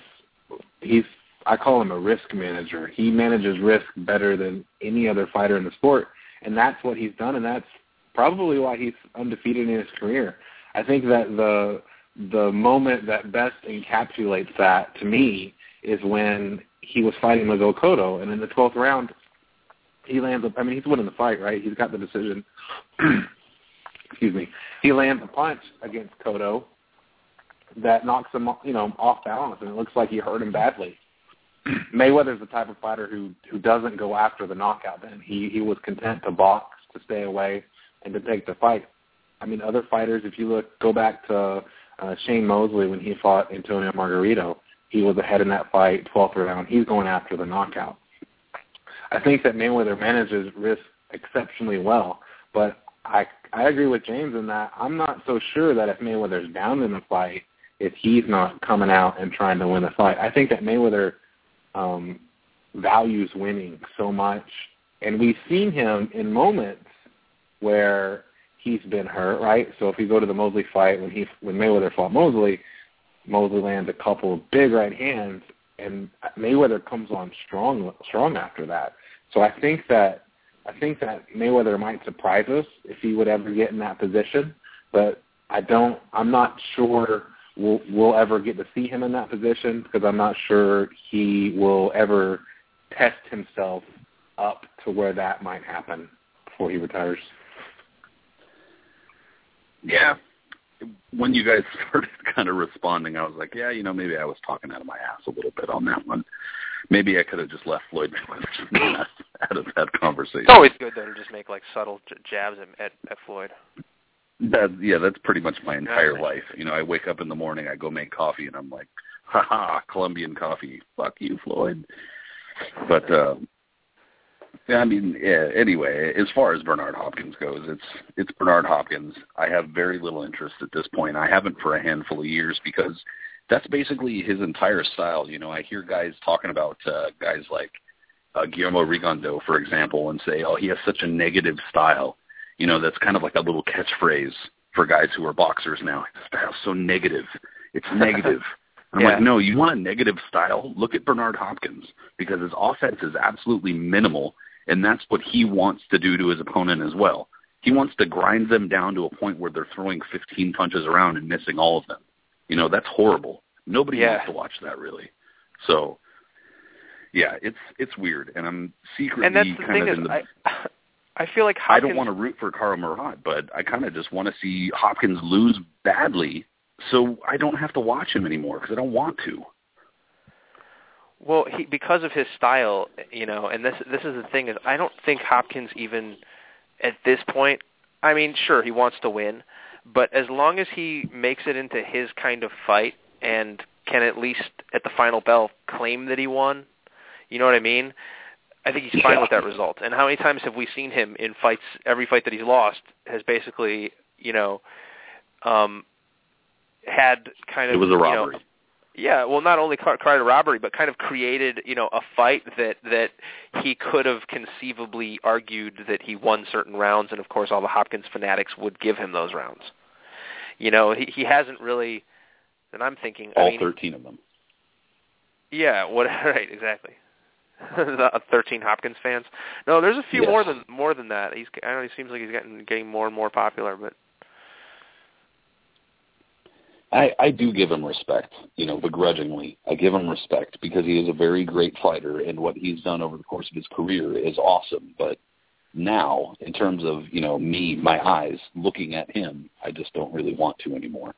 I call him a risk manager. He manages risk better than any other fighter in the sport, and that's what he's done, and that's probably why he's undefeated in his career. I think that the moment that best encapsulates that, to me, is when he was fighting Miguel Cotto, and in the 12th round, he lands he's winning the fight, right? He's got the decision. Excuse me. He lands a punch against Cotto that knocks him, off balance, and it looks like he hurt him badly. Mayweather's the type of fighter who doesn't go after the knockout. Then he was content to box, to stay away, and to take the fight. I mean, other fighters, if you go back to Shane Mosley when he fought Antonio Margarito, he was ahead in that fight, 12th round. He's going after the knockout. I think that Mayweather manages risk exceptionally well, but I agree with James in that I'm not so sure that if Mayweather's down in the fight, if he's not coming out and trying to win the fight. I think that Mayweather values winning so much, and we've seen him in moments where he's been hurt, right? So if you go to the Mosley fight, when Mayweather fought Mosley lands a couple of big right hands, and Mayweather comes on strong after that. So I think that Mayweather might surprise us if he would ever get in that position, but I'm not sure we'll ever get to see him in that position because I'm not sure he will ever test himself up to where that might happen before he retires. Yeah. When you guys started kind of responding, I was like, yeah, maybe I was talking out of my ass a little bit on that one. Maybe I could have just left Floyd Mayweather out of that conversation. It's always good, though, to just make, subtle jabs at Floyd. That's pretty much my entire life. I wake up in the morning, I go make coffee, and I'm like, Colombian coffee. Fuck you, Floyd. But, anyway, as far as Bernard Hopkins goes, it's Bernard Hopkins. I have very little interest at this point. I haven't for a handful of years because that's basically his entire style. I hear guys talking about guys like Guillermo Rigondeaux, for example, and say, he has such a negative style. That's kind of like a little catchphrase for guys who are boxers now. His style's so negative. It's negative. I'm like, no, you want a negative style? Look at Bernard Hopkins because his offense is absolutely minimal, and that's what he wants to do to his opponent as well. He wants to grind them down to a point where they're throwing 15 punches around and missing all of them. That's horrible. Nobody wants to watch that, really. So, yeah, it's weird, and I'm secretly and that's the kind thing of in the... I feel like Hopkins... I don't want to root for Karo Murat, but I kind of just want to see Hopkins lose badly so I don't have to watch him anymore because I don't want to. Well, because of his style, and this is the thing, is I don't think Hopkins even at this point, I mean, sure, he wants to win, but as long as he makes it into his kind of fight and can at least at the final bell claim that he won, you know what I mean? I think he's fine with that result. And how many times have we seen him in fights, every fight that he's lost has basically, had kind of... It was a robbery. Yeah, well, not only cried a robbery, but kind of created, a fight that he could have conceivably argued that he won certain rounds, and of course all the Hopkins fanatics would give him those rounds. He hasn't really, and I'm thinking... All 13 of them. Yeah, right, exactly. 13 Hopkins fans. No, there's a few more than that. I know he seems like he's getting more and more popular, but... I do give him respect, begrudgingly. I give him respect because he is a very great fighter, and what he's done over the course of his career is awesome. But now, in terms of, my eyes looking at him, I just don't really want to anymore.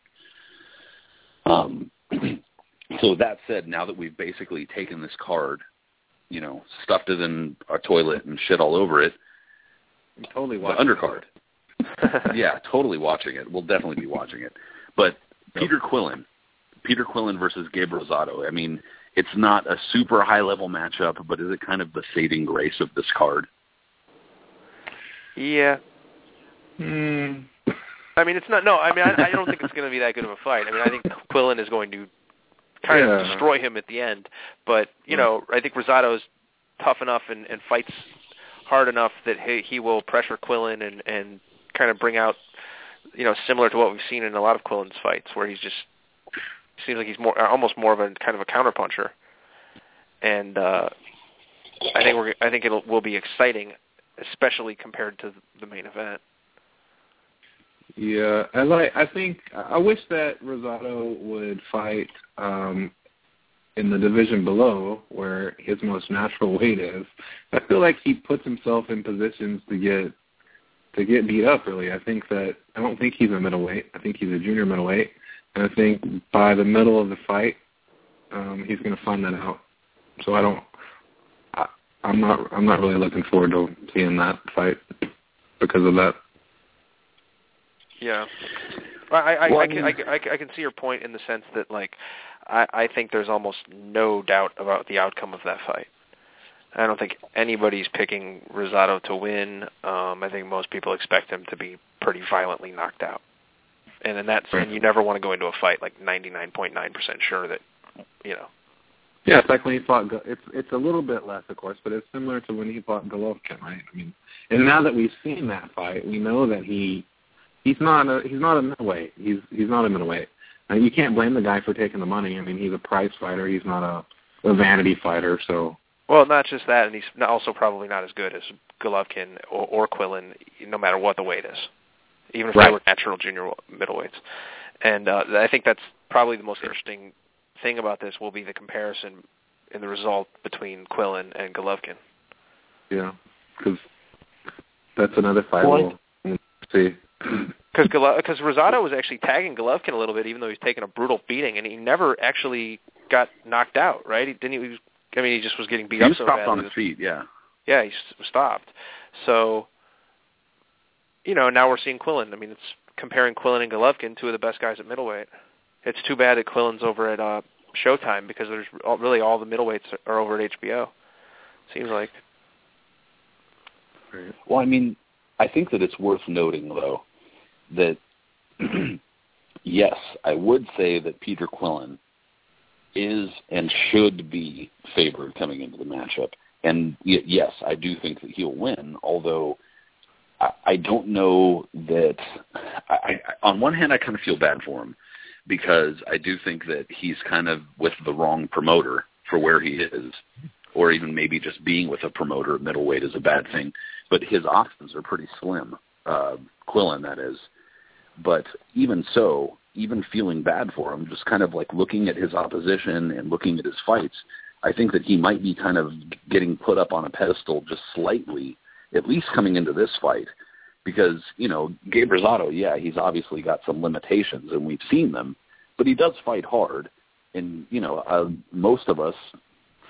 So that said, now that we've basically taken this card, stuffed it in our toilet and shit all over it, I'm totally the watching undercard. Yeah, totally watching it. We'll definitely be watching it. But Peter Quillin versus Gabe Rosado. I mean, it's not a super high-level matchup, but is it kind of the saving grace of this card? Yeah. I mean, it's not. No, I mean, I don't think it's going to be that good of a fight. I mean, I think Quillin is going to kind of destroy him at the end. But, I think Rosado's tough enough and fights hard enough that he will pressure Quillin and kind of bring out, similar to what we've seen in a lot of Quillin's fights, where he's just seems like he's almost more of a kind of a counterpuncher. And I think it will be exciting, especially compared to the main event. Yeah, I wish that Rosado would fight in the division below, where his most natural weight is. I feel like he puts himself in positions to get beat up, really. I don't think he's a middleweight. I think he's a junior middleweight. And I think by the middle of the fight, he's going to find that out. So I'm not really looking forward to seeing that fight because of that. Yeah. I can see your point in the sense that, like, I think there's almost no doubt about the outcome of that fight. I don't think anybody's picking Rosado to win. I think most people expect him to be pretty violently knocked out. And in that sense, you never want to go into a fight like 99.9% sure that, Yeah, it's like when he fought. It's a little bit less, of course, but it's similar to when he fought Golovkin, right? I mean, and now that we've seen that fight, we know that he's not a middleweight. He's not a middleweight. You can't blame the guy for taking the money. I mean, he's a prize fighter. He's not a vanity fighter, so. Well, not just that, and he's also probably not as good as Golovkin or Quillin, no matter what the weight is, even if they were natural junior middleweights. And I think that's probably the most interesting thing about this will be the comparison in the result between Quillin and Golovkin. Yeah, because that's another fight we'll see. Because Rosado was actually tagging Golovkin a little bit, even though he's taking a brutal beating, and he never actually got knocked out, right? He just was getting beat up so badly. He stopped on his feet, yeah. Yeah, he stopped. So, now we're seeing Quillin. I mean, it's comparing Quillin and Golovkin, two of the best guys at middleweight. It's too bad that Quillin's over at Showtime because there's really all the middleweights are over at HBO. Seems like. Well, I mean, I think that it's worth noting, though, that, yes, I would say that Peter Quillin is and should be favored coming into the matchup. And, yes, I do think that he'll win, although I don't know that on one hand, I kind of feel bad for him because I do think that he's kind of with the wrong promoter for where he is, or even maybe just being with a promoter at middleweight is a bad thing. But his options are pretty slim, Quillin, that is. But even so, even feeling bad for him, just kind of like looking at his opposition and looking at his fights, I think that he might be kind of getting put up on a pedestal just slightly, at least coming into this fight. Because, Gabe Rosado, yeah, he's obviously got some limitations, and we've seen them, but he does fight hard. And, most of us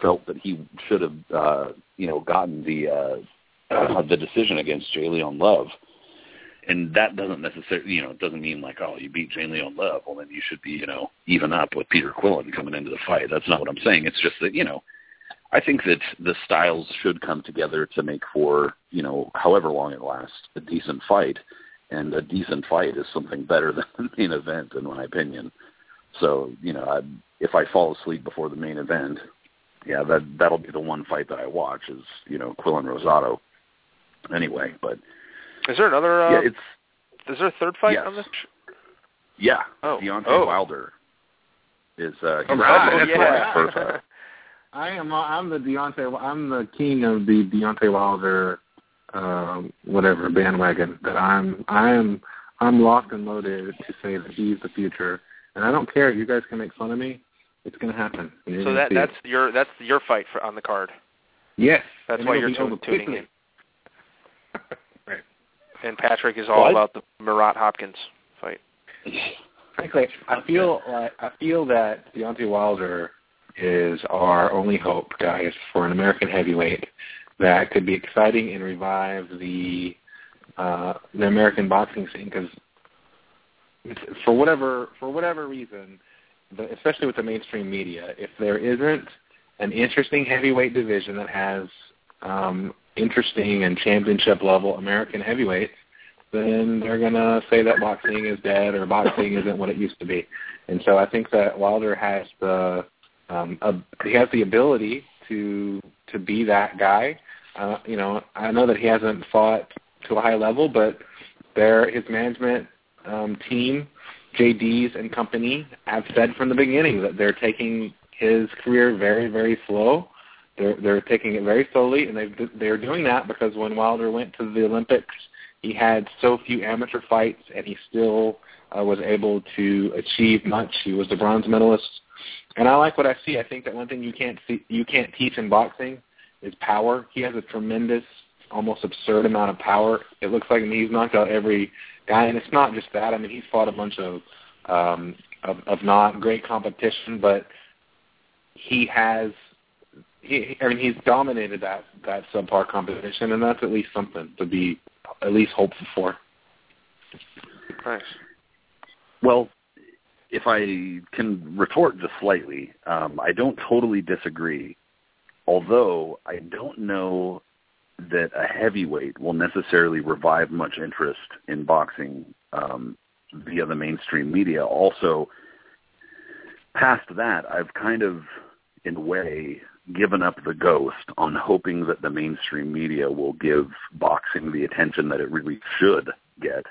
felt that he should have, gotten the decision against J'Leon Love. And that doesn't necessarily, it doesn't mean like, oh, you beat J'Leon Love, well, then you should be, even up with Peter Quillen coming into the fight. That's not what I'm saying. It's just that, I think that the styles should come together to make for, however long it lasts, a decent fight. And a decent fight is something better than the main event, in my opinion. So, if I fall asleep before the main event, yeah, that'll be the one fight that I watch is, Quillen Rosado. Anyway, but is there another? Is there a third fight yes. on this? Yeah, Deontay Wilder is. Perfect. I'm the Deontay. I'm the king of the Deontay Wilder, whatever bandwagon. That I'm locked and loaded to say that he's the future, and I don't care. You guys can make fun of me. It's going to happen. So that's your fight on the card. Yes, that's why you're tuning in. Right. And Patrick is all about the Murat Hopkins fight. Frankly, I feel that Deontay Wilder is our only hope, guys, for an American heavyweight that could be exciting and revive the American boxing scene. Because for whatever reason, especially with the mainstream media, if there isn't an interesting heavyweight division that has interesting and championship-level American heavyweights, then they're going to say that boxing is dead or boxing isn't what it used to be. And so I think that Wilder has the ability to be that guy. I know that he hasn't fought to a high level, but his management team, JD's and company, have said from the beginning that they're taking his career very, very slow. They're taking it very slowly, and they're doing that because when Wilder went to the Olympics, he had so few amateur fights, and he still was able to achieve much. He was the bronze medalist, and I like what I see. I think that one thing you can't teach in boxing is power. He has a tremendous, almost absurd amount of power. It looks like he's knocked out every guy, and it's not just that. I mean, he's fought a bunch of not great competition, but he's dominated that subpar competition, and that's at least something to be at least hopeful for. Nice. Well, if I can retort just slightly, I don't totally disagree, although I don't know that a heavyweight will necessarily revive much interest in boxing via the mainstream media. Also, past that, I've kind of, in a way, given up the ghost on hoping that the mainstream media will give boxing the attention that it really should get.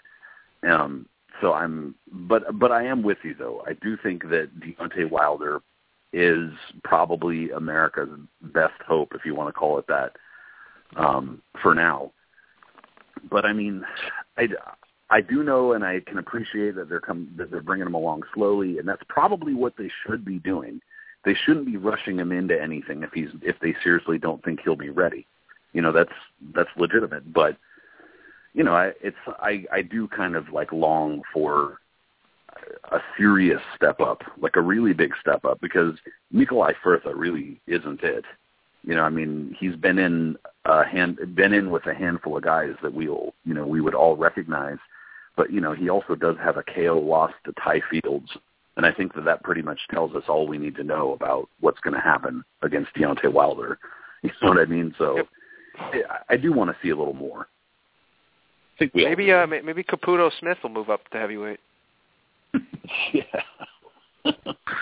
But I am with you, though. I do think that Deontay Wilder is probably America's best hope, if you want to call it that, for now. But I mean, I do know, and I can appreciate that they're bringing him along slowly, and that's probably what they should be doing. They shouldn't be rushing him into anything if they seriously don't think he'll be ready. That's legitimate. But I do kind of like long for a serious step up, like a really big step up, because Nikolai Furtha really isn't it. He's been in with a handful of guys that we would all recognize, but he also does have a KO loss to Ty Fields. And I think that pretty much tells us all we need to know about what's going to happen against Deontay Wilder. You know what I mean? So I do want to see a little more. I think maybe Caputo Smith will move up to heavyweight. Yeah.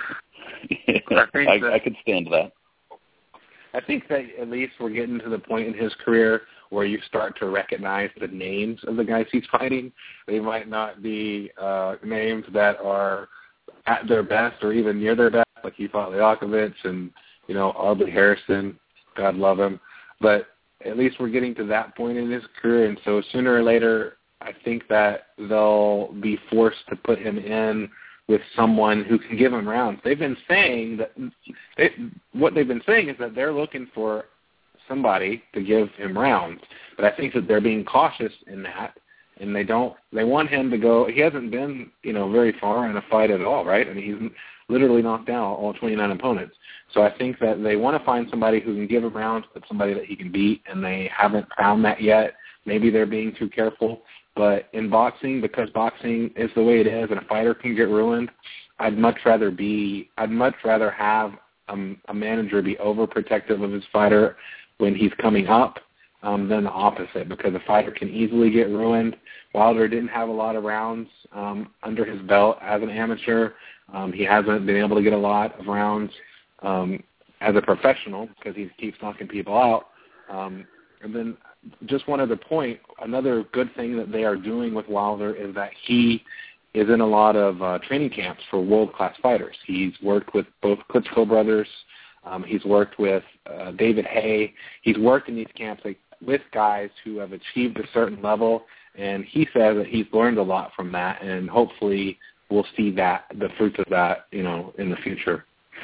I could stand that. I think that at least we're getting to the point in his career where you start to recognize the names of the guys he's fighting. They might not be names that are at their best or even near their best, like he fought Liakovic and, Aubrey Harrison, God love him. But at least we're getting to that point in his career, and so sooner or later I think that they'll be forced to put him in with someone who can give him rounds. They've been saying that what they've been saying is that they're looking for somebody to give him rounds, but I think that they're being cautious in that, and they want him to go. He hasn't been, very far in a fight at all, right? I mean, he's literally knocked out all 29 opponents. So I think that they want to find somebody who can give him rounds, but somebody that he can beat, and they haven't found that yet. Maybe they're being too careful. But in boxing, because boxing is the way it is and a fighter can get ruined, I'd much rather have a manager be overprotective of his fighter when he's coming up than the opposite, because a fighter can easily get ruined. Wilder didn't have a lot of rounds under his belt as an amateur. He hasn't been able to get a lot of rounds as a professional because he keeps knocking people out. And then just one other point, another good thing that they are doing with Wilder is that he is in a lot of training camps for world-class fighters. He's worked with both Klitschko brothers. He's worked with David Haye. He's worked in these camps with guys who have achieved a certain level, and he says that he's learned a lot from that, and hopefully we'll see the fruits of that, in the future.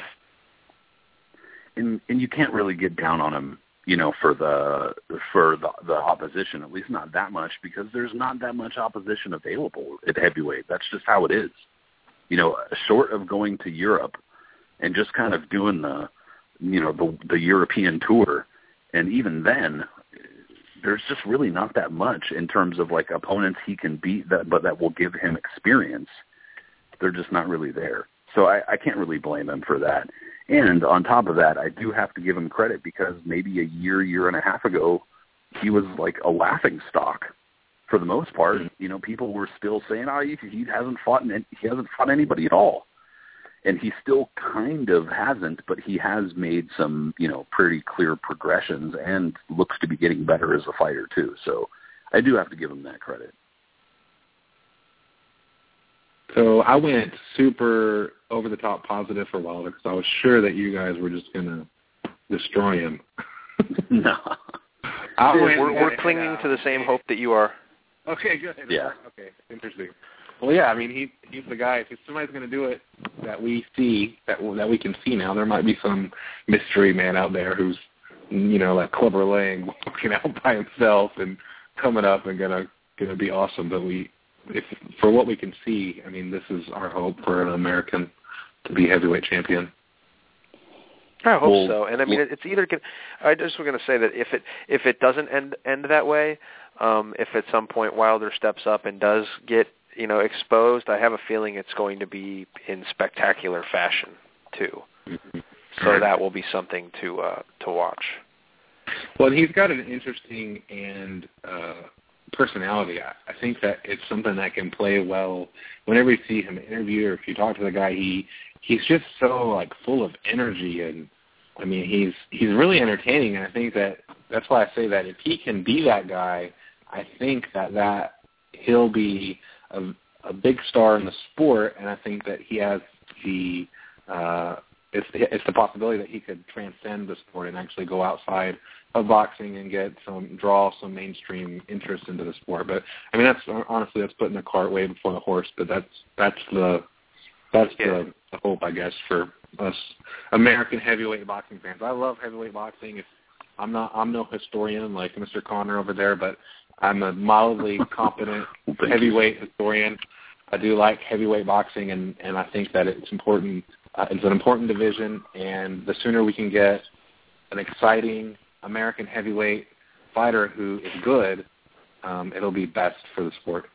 And you can't really get down on him, for the opposition, at least not that much, because there's not that much opposition available at heavyweight. That's just how it is. Short of going to Europe and just kind of doing the European tour, and even then, there's just really not that much in terms of like opponents he can beat but that will give him experience. They're just not really there. So I can't really blame him for that. And on top of that, I do have to give him credit because maybe a year and a half ago, he was like a laughing stock for the most part. People were still saying, he hasn't fought anybody at all. And he still kind of hasn't, but he has made some, pretty clear progressions and looks to be getting better as a fighter too. So I do have to give him that credit. So I went super over-the-top positive for Wilder because I was sure that you guys were just going to destroy him. No. We're clinging to the same hope that you are. Okay, good. Yeah. Okay, interesting. Well, yeah, I mean, he's the guy. If somebody's going to do it that we see, that we can see now, there might be some mystery man out there who's, like Clubber Lang walking out by himself and coming up and going to be awesome. But for what we can see, I mean, this is our hope for an American to be heavyweight champion. I hope so. And I mean, it's either. I just was going to say that if it doesn't end that way, if at some point Wilder steps up and does get exposed, I have a feeling it's going to be in spectacular fashion too. Mm-hmm. So that will be something to watch. Well, he's got an interesting and personality. I think that it's something that can play well whenever you see him interview or if you talk to the guy. He's just so like full of energy, and I mean he's really entertaining. And I think that's why I say that if he can be that guy, I think that he'll be a big star in the sport. And I think that he has it's the possibility that he could transcend the sport and actually go outside of boxing and draw some mainstream interest into the sport. But I mean, that's putting the cart way before the horse. But that's the hope, I guess, for us American heavyweight boxing fans. I love heavyweight boxing. I'm no historian like Mr. Connor over there, but I'm a mildly competent heavyweight historian. I do like heavyweight boxing, and I think that it's important. It's an important division, and the sooner we can get an exciting American heavyweight fighter who is good, it'll be best for the sport.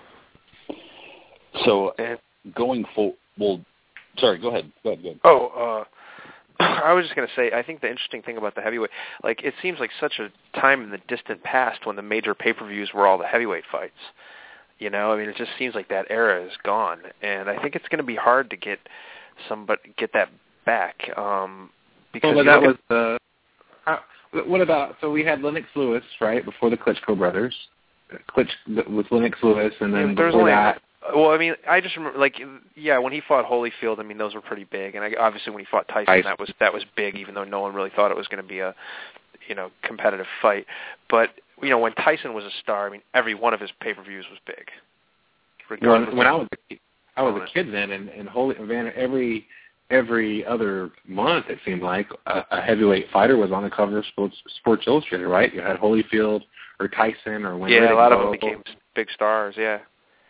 So going forward, well, sorry, go ahead. I was just going to say, I think the interesting thing about the heavyweight, like it seems like such a time in the distant past when the major pay-per-views were all the heavyweight fights. I mean, it just seems like that era is gone, and I think it's going to be hard to get that back. Because that was the. What about? So we had Lennox Lewis, right, before the Klitschko brothers. With Lennox Lewis, and then before that. Well, I mean, I just remember, when he fought Holyfield, I mean, those were pretty big, and obviously when he fought Tyson, that was big, even though no one really thought it was going to be a, competitive fight. But when Tyson was a star, I mean, every one of his pay-per-views was big. When I was a kid then, and every other month it seemed like a heavyweight fighter was on the cover of Sports Illustrated, right? You had Holyfield or Tyson or when a lot of them became big stars. Yeah.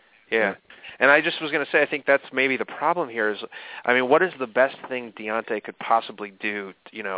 And I just was going to say, I think that's maybe the problem here is, I mean, what is the best thing Deontay could possibly do,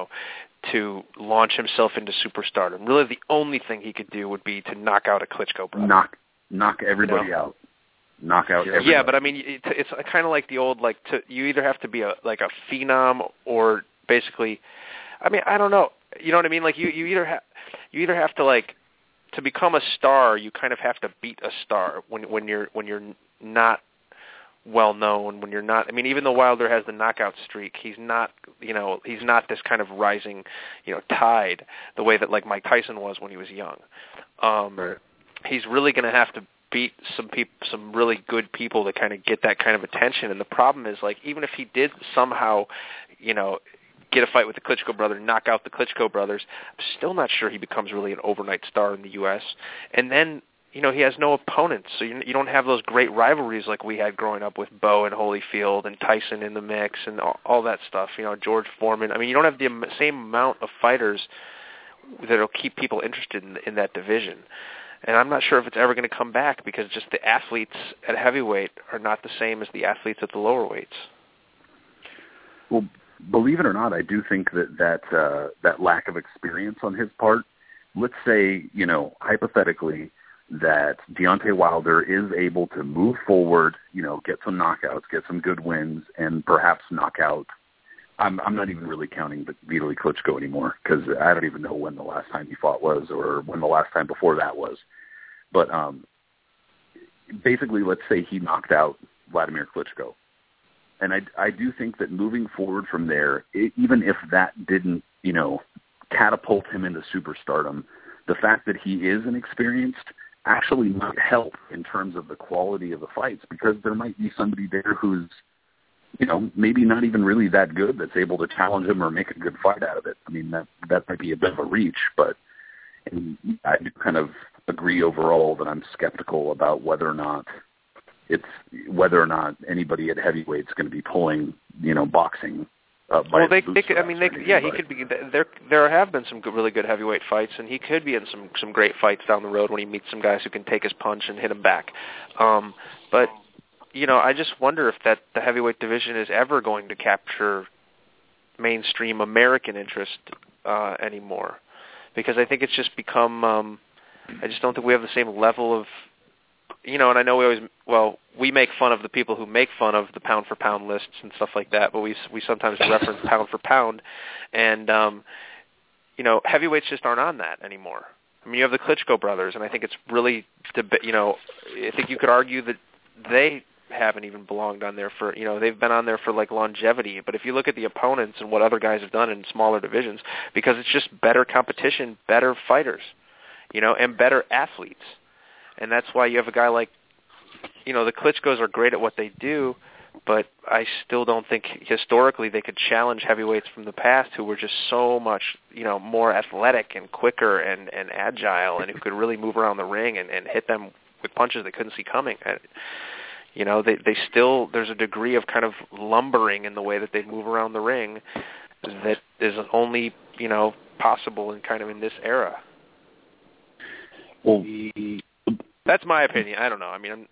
to launch himself into superstardom? Really, the only thing he could do would be to knock out a Klitschko brother. Knock everybody out. Knock out everybody. Yeah, but I mean, it's kind of like the old, you either have to be a phenom or basically, I mean, I don't know. You know what I mean? Like you either have to to become a star, you kind of have to beat a star when you're not well known, when you're not. I mean, even though Wilder has the knockout streak, he's not this kind of rising, tide the way that Mike Tyson was when he was young. Right. He's really going to have to beat some really good people to kind of get that kind of attention. And the problem is, even if he did somehow, get a fight with the Klitschko brother, knock out the Klitschko brothers, I'm still not sure he becomes really an overnight star in the U.S. And then, he has no opponents, so you don't have those great rivalries like we had growing up with Bo and Holyfield and Tyson in the mix and all that stuff, George Foreman. I mean, you don't have the same amount of fighters that will keep people interested in that division. And I'm not sure if it's ever going to come back because just the athletes at heavyweight are not the same as the athletes at the lower weights. Well, believe it or not, I do think that lack of experience on his part, let's say, hypothetically, that Deontay Wilder is able to move forward, get some knockouts, get some good wins, and perhaps knock out. I'm not even really counting Vitaly Klitschko anymore because I don't even know when the last time he fought was or when the last time before that was. But basically, let's say he knocked out Vladimir Klitschko. And I do think that moving forward from there, even if that didn't, catapult him into superstardom, the fact that he is inexperienced actually might help in terms of the quality of the fights because there might be somebody there who's, maybe not even really that good that's able to challenge him or make a good fight out of it. I mean, that might be a bit of a reach, but I do kind of agree overall that I'm skeptical about whether or not anybody at heavyweight is going to be pulling, boxing. Well, he could be. There have been some really good heavyweight fights, and he could be in some great fights down the road when he meets some guys who can take his punch and hit him back. But I just wonder if the heavyweight division is ever going to capture mainstream American interest anymore, because I think it's just become. I just don't think we have the same level of. And I know we make fun of the people who make fun of the pound for pound lists and stuff like that, but we sometimes reference pound for pound, and heavyweights just aren't on that anymore. I mean, you have the Klitschko brothers, and I think it's really, I think you could argue that they haven't even belonged on there for, they've been on there for longevity. But if you look at the opponents and what other guys have done in smaller divisions, because it's just better competition, better fighters, and better athletes. And that's why you have a guy like, the Klitschkos are great at what they do, but I still don't think historically they could challenge heavyweights from the past who were just so much, more athletic and quicker and agile and who could really move around the ring and hit them with punches they couldn't see coming. They still, there's a degree of kind of lumbering in the way that they move around the ring that is only, possible in this era. Well, that's my opinion. I don't know. I mean,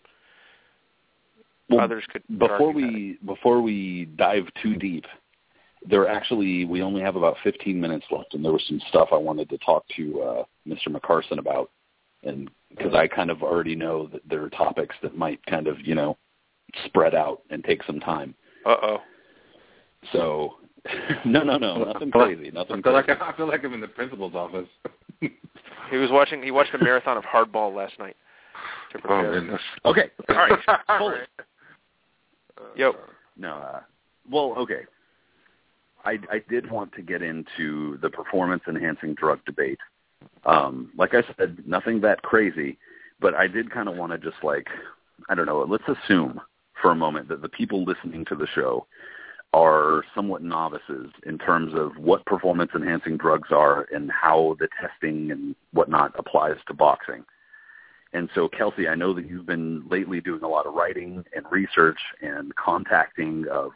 others could. Before we dive too deep, we only have about 15 minutes left, and there was some stuff I wanted to talk to Mr. McCarson about, and because I kind of already know that there are topics that might kind of spread out and take some time. Uh-oh. So, no, nothing crazy. Nothing. I feel like I'm in the principal's office. He watched a marathon of hardball last night. Oh, goodness. Okay. All right. All right. Yep. No. Well, okay. I did want to get into the performance-enhancing drug debate. Like I said, nothing that crazy, but I did kind of want to just I don't know, let's assume for a moment that the people listening to the show are somewhat novices in terms of what performance-enhancing drugs are and how the testing and whatnot applies to boxing. And so, Kelsey, I know that you've been lately doing a lot of writing and research and contacting of,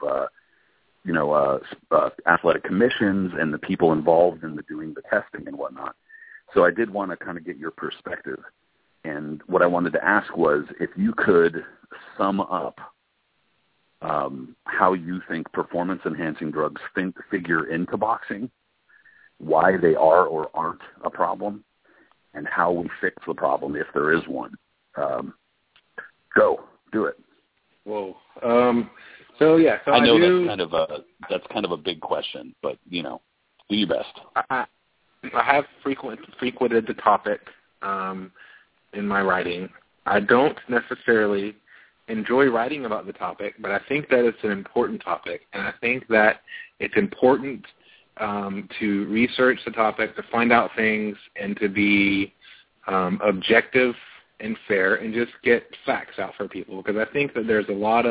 athletic commissions and the people involved in doing the testing and whatnot. So I did want to kind of get your perspective. And what I wanted to ask was if you could sum up how you think performance-enhancing drugs figure into boxing, why they are or aren't a problem, and how we fix the problem if there is one. Go. Do it. Whoa. So I know that's kind of a big question, but, do your best. I have frequented the topic in my writing. I don't necessarily enjoy writing about the topic, but I think that it's an important topic, and I think that it's important to research the topic, to find out things, and to be objective and fair, and just get facts out for people. Because I think that there's a lot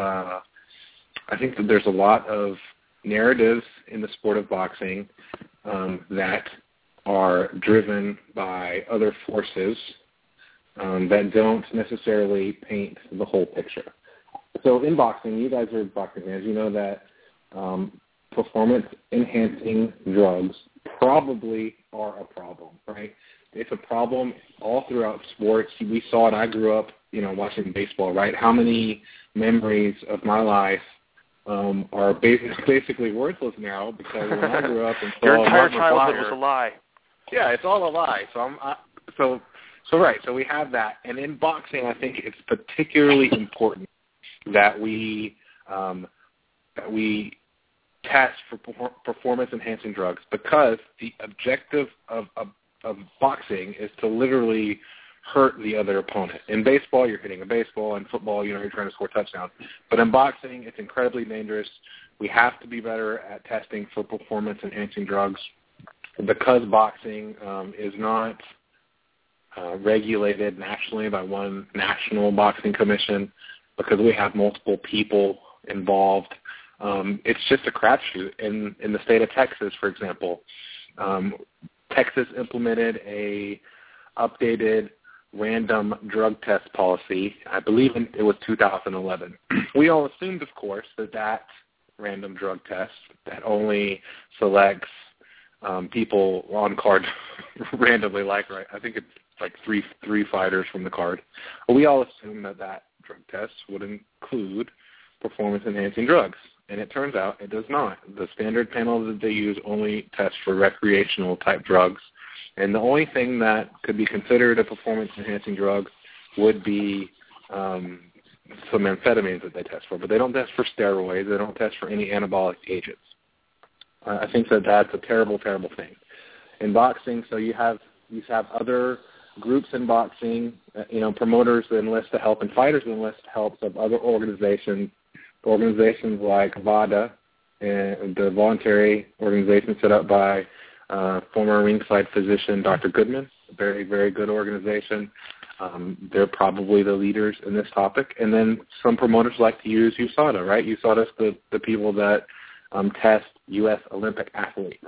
of narratives in the sport of boxing that are driven by other forces that don't necessarily paint the whole picture. So in boxing, you guys are boxing fans, you know that performance-enhancing drugs probably are a problem, right? It's a problem all throughout sports. We saw it. I grew up, watching baseball, right? How many memories of my life are basically worthless now because when I grew up and saw your entire Mark childhood McGwire, was a lie. Yeah, it's all a lie. So we have that, and in boxing, I think it's particularly important that we test for performance-enhancing drugs, because the objective of boxing is to literally hurt the other opponent. In baseball, you're hitting a baseball. In football, you're trying to score touchdowns. But in boxing, it's incredibly dangerous. We have to be better at testing for performance-enhancing drugs, because boxing is not regulated nationally by one national boxing commission, because we have multiple people involved. It's just a crapshoot. In the state of Texas, for example, Texas implemented a updated random drug test policy. I believe it was 2011. We all assumed, of course, that random drug test that only selects people on card randomly, right? I think it's like three fighters from the card. Well, we all assumed that drug test would include performance-enhancing drugs. And it turns out it does not. The standard panel that they use only tests for recreational-type drugs. And the only thing that could be considered a performance-enhancing drug would be some amphetamines that they test for. But they don't test for steroids. They don't test for any anabolic agents. I think that's a terrible, terrible thing. In boxing, so you have other groups in boxing, promoters that enlist the help and fighters that enlist the help of other organizations like VADA, and the voluntary organization set up by former ringside physician Dr. Goodman, a very, very good organization. They're probably the leaders in this topic. And then some promoters like to use USADA, right? USADA's the people that test U.S. Olympic athletes.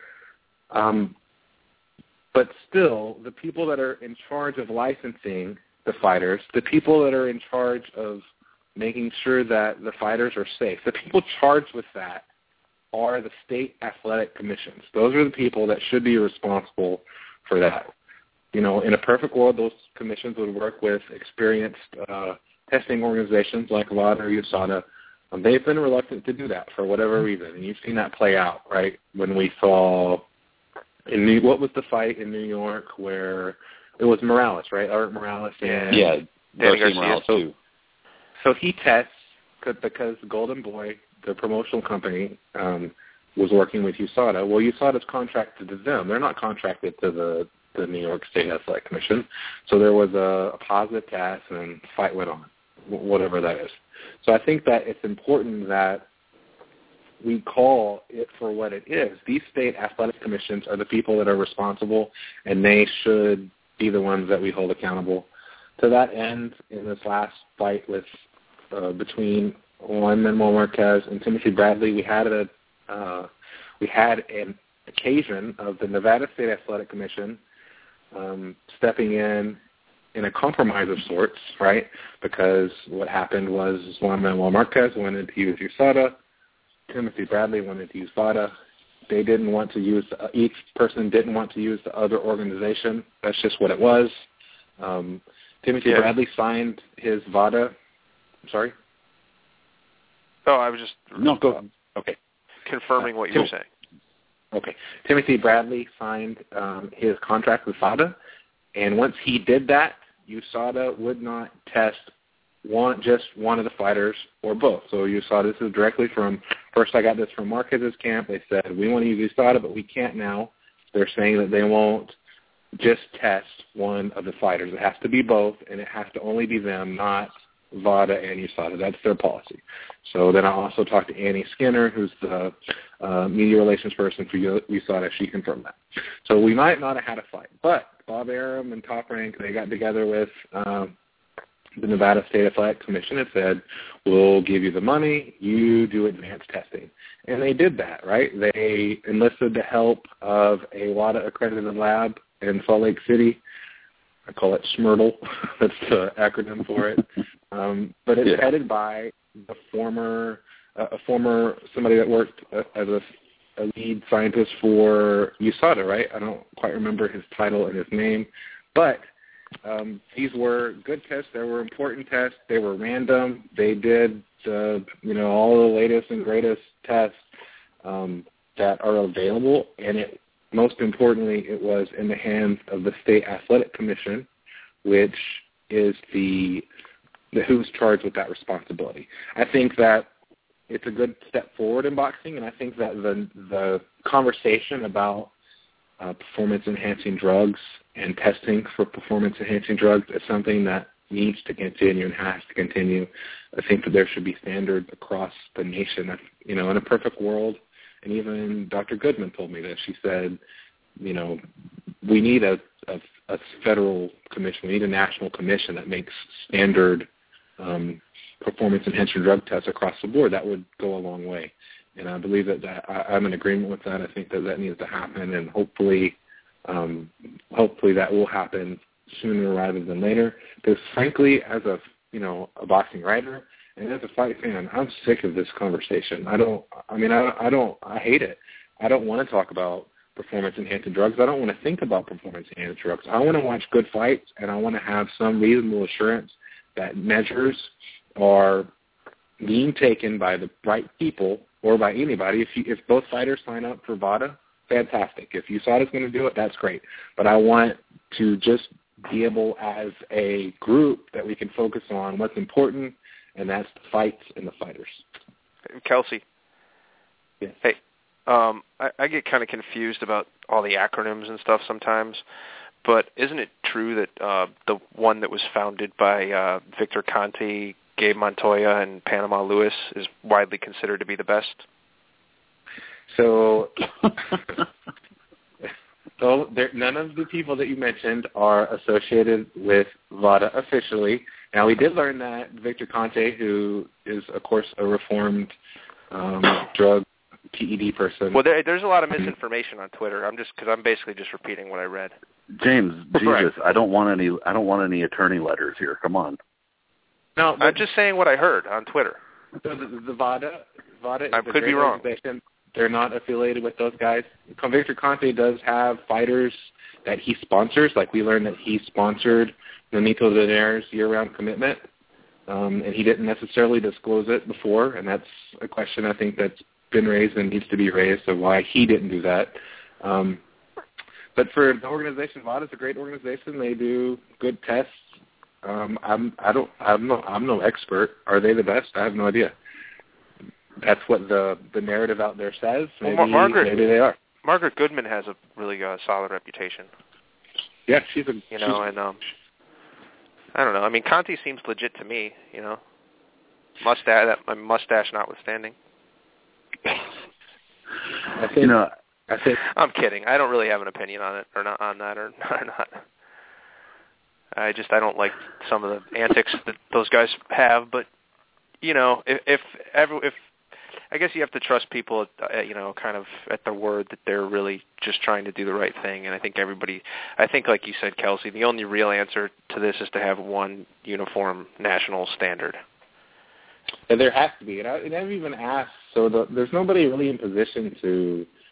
But still, the people that are in charge of licensing the fighters, the people that are in charge of making sure that the fighters are safe, the people charged with that are the state athletic commissions. Those are the people that should be responsible for that. In a perfect world, those commissions would work with experienced testing organizations like VADA or USADA. They've been reluctant to do that for whatever reason, and you've seen that play out, right? When we saw what was the fight in New York where it was Morales, right? Art Morales and Danny Garcia. Morales too. So he tests because Golden Boy, the promotional company, was working with USADA. Well, USADA's contracted to them. They're not contracted to the New York State Athletic Commission. So there was a positive test, and the fight went on, whatever that is. So I think that it's important that we call it for what it is. These state athletic commissions are the people that are responsible, and they should be the ones that we hold accountable. To that end, in this last fight with between Juan Manuel Marquez and Timothy Bradley, we had an occasion of the Nevada State Athletic Commission stepping in a compromise of sorts, right? Because what happened was Juan Manuel Marquez wanted to use USADA, Timothy Bradley wanted to use VADA. They didn't want to use each person didn't want to use the other organization. That's just what it was. Timothy Bradley signed his VADA. I'm sorry? Oh, I was just confirming what you were saying. Okay. Timothy Bradley signed his contract with VADA, and once he did that, USADA would not test just one of the fighters or both. So USADA, this is directly from, first I got this from Marquez's camp. They said, we want to use USADA, but we can't now. They're saying that they won't just test one of the fighters. It has to be both, and it has to only be them, not VADA and USADA. That's their policy. So then I also talked to Annie Skinner, who's the media relations person for USADA. She confirmed that. So we might not have had a fight. But Bob Arum and Top Rank, they got together with the Nevada State Athletic Commission and said, we'll give you the money, you do advanced testing. And they did that, right? They enlisted the help of a WADA-accredited lab in Salt Lake City. I call it SMIRTLE. That's the acronym for it. But it's headed by the former somebody that worked as a lead scientist for USADA, right? I don't quite remember his title and his name. But these were good tests. They were important tests. They were random. They did all the latest and greatest tests that are available, and most importantly, it was in the hands of the State Athletic Commission, which is the who's charged with that responsibility. I think that it's a good step forward in boxing, and I think that the conversation about performance-enhancing drugs and testing for performance-enhancing drugs is something that needs to continue and has to continue. I think that there should be standards across the nation. In a perfect world, and even Dr. Goodman told me this. She said, we need a federal commission. We need a national commission that makes standard performance-enhancing drug tests across the board. That would go a long way. And I believe that I'm in agreement with that. I think that needs to happen, and hopefully that will happen sooner rather than later. Because frankly, as a boxing writer and as a fight fan, I'm sick of this conversation. I hate it. I don't want to talk about performance-enhancing drugs. I don't want to think about performance-enhancing drugs. I want to watch good fights, and I want to have some reasonable assurance that measures are being taken by the right people or by anybody. If both fighters sign up for VADA, fantastic. If USADA's going to do it, that's great. But I want to just be able, as a group, that we can focus on what's important, and that's the fights and the fighters. Kelsey. Yes. Hey, I get kind of confused about all the acronyms and stuff sometimes, but isn't it true that the one that was founded by Victor Conte, Gabe Montoya, and Panama Lewis is widely considered to be the best? So none of the people that you mentioned are associated with VADA officially. Now, we did learn that Victor Conte, who is, of course, a reformed drug PED person. Well, there's a lot of misinformation on Twitter. I'm basically just repeating what I read. James, Jesus, Right. I don't want any attorney letters here. Come on. No, I'm just saying what I heard on Twitter. So the VADA is I could be wrong. They're not affiliated with those guys. Victor Conte does have fighters that he sponsors. Like, we learned that he sponsored Nonito Donair's year-round commitment, and he didn't necessarily disclose it before, and that's a question I think that's been raised and needs to be raised of why he didn't do that. But for the organization, VADA is a great organization. They do good tests. I'm no expert. Are they the best? I have no idea. That's what the narrative out there says. Maybe they are. Margaret Goodman has a really solid reputation. Yeah, she's and I don't know. I mean, Conte seems legit to me. Mustache notwithstanding. I think I'm kidding. I don't really have an opinion on it or not. I don't like some of the antics that those guys have. But if I guess you have to trust people, kind of at their word that they're really just trying to do the right thing. And I think like you said, Kelsey, the only real answer to this is to have one uniform national standard. And there has to be. And I've even asked, so there's nobody really in position to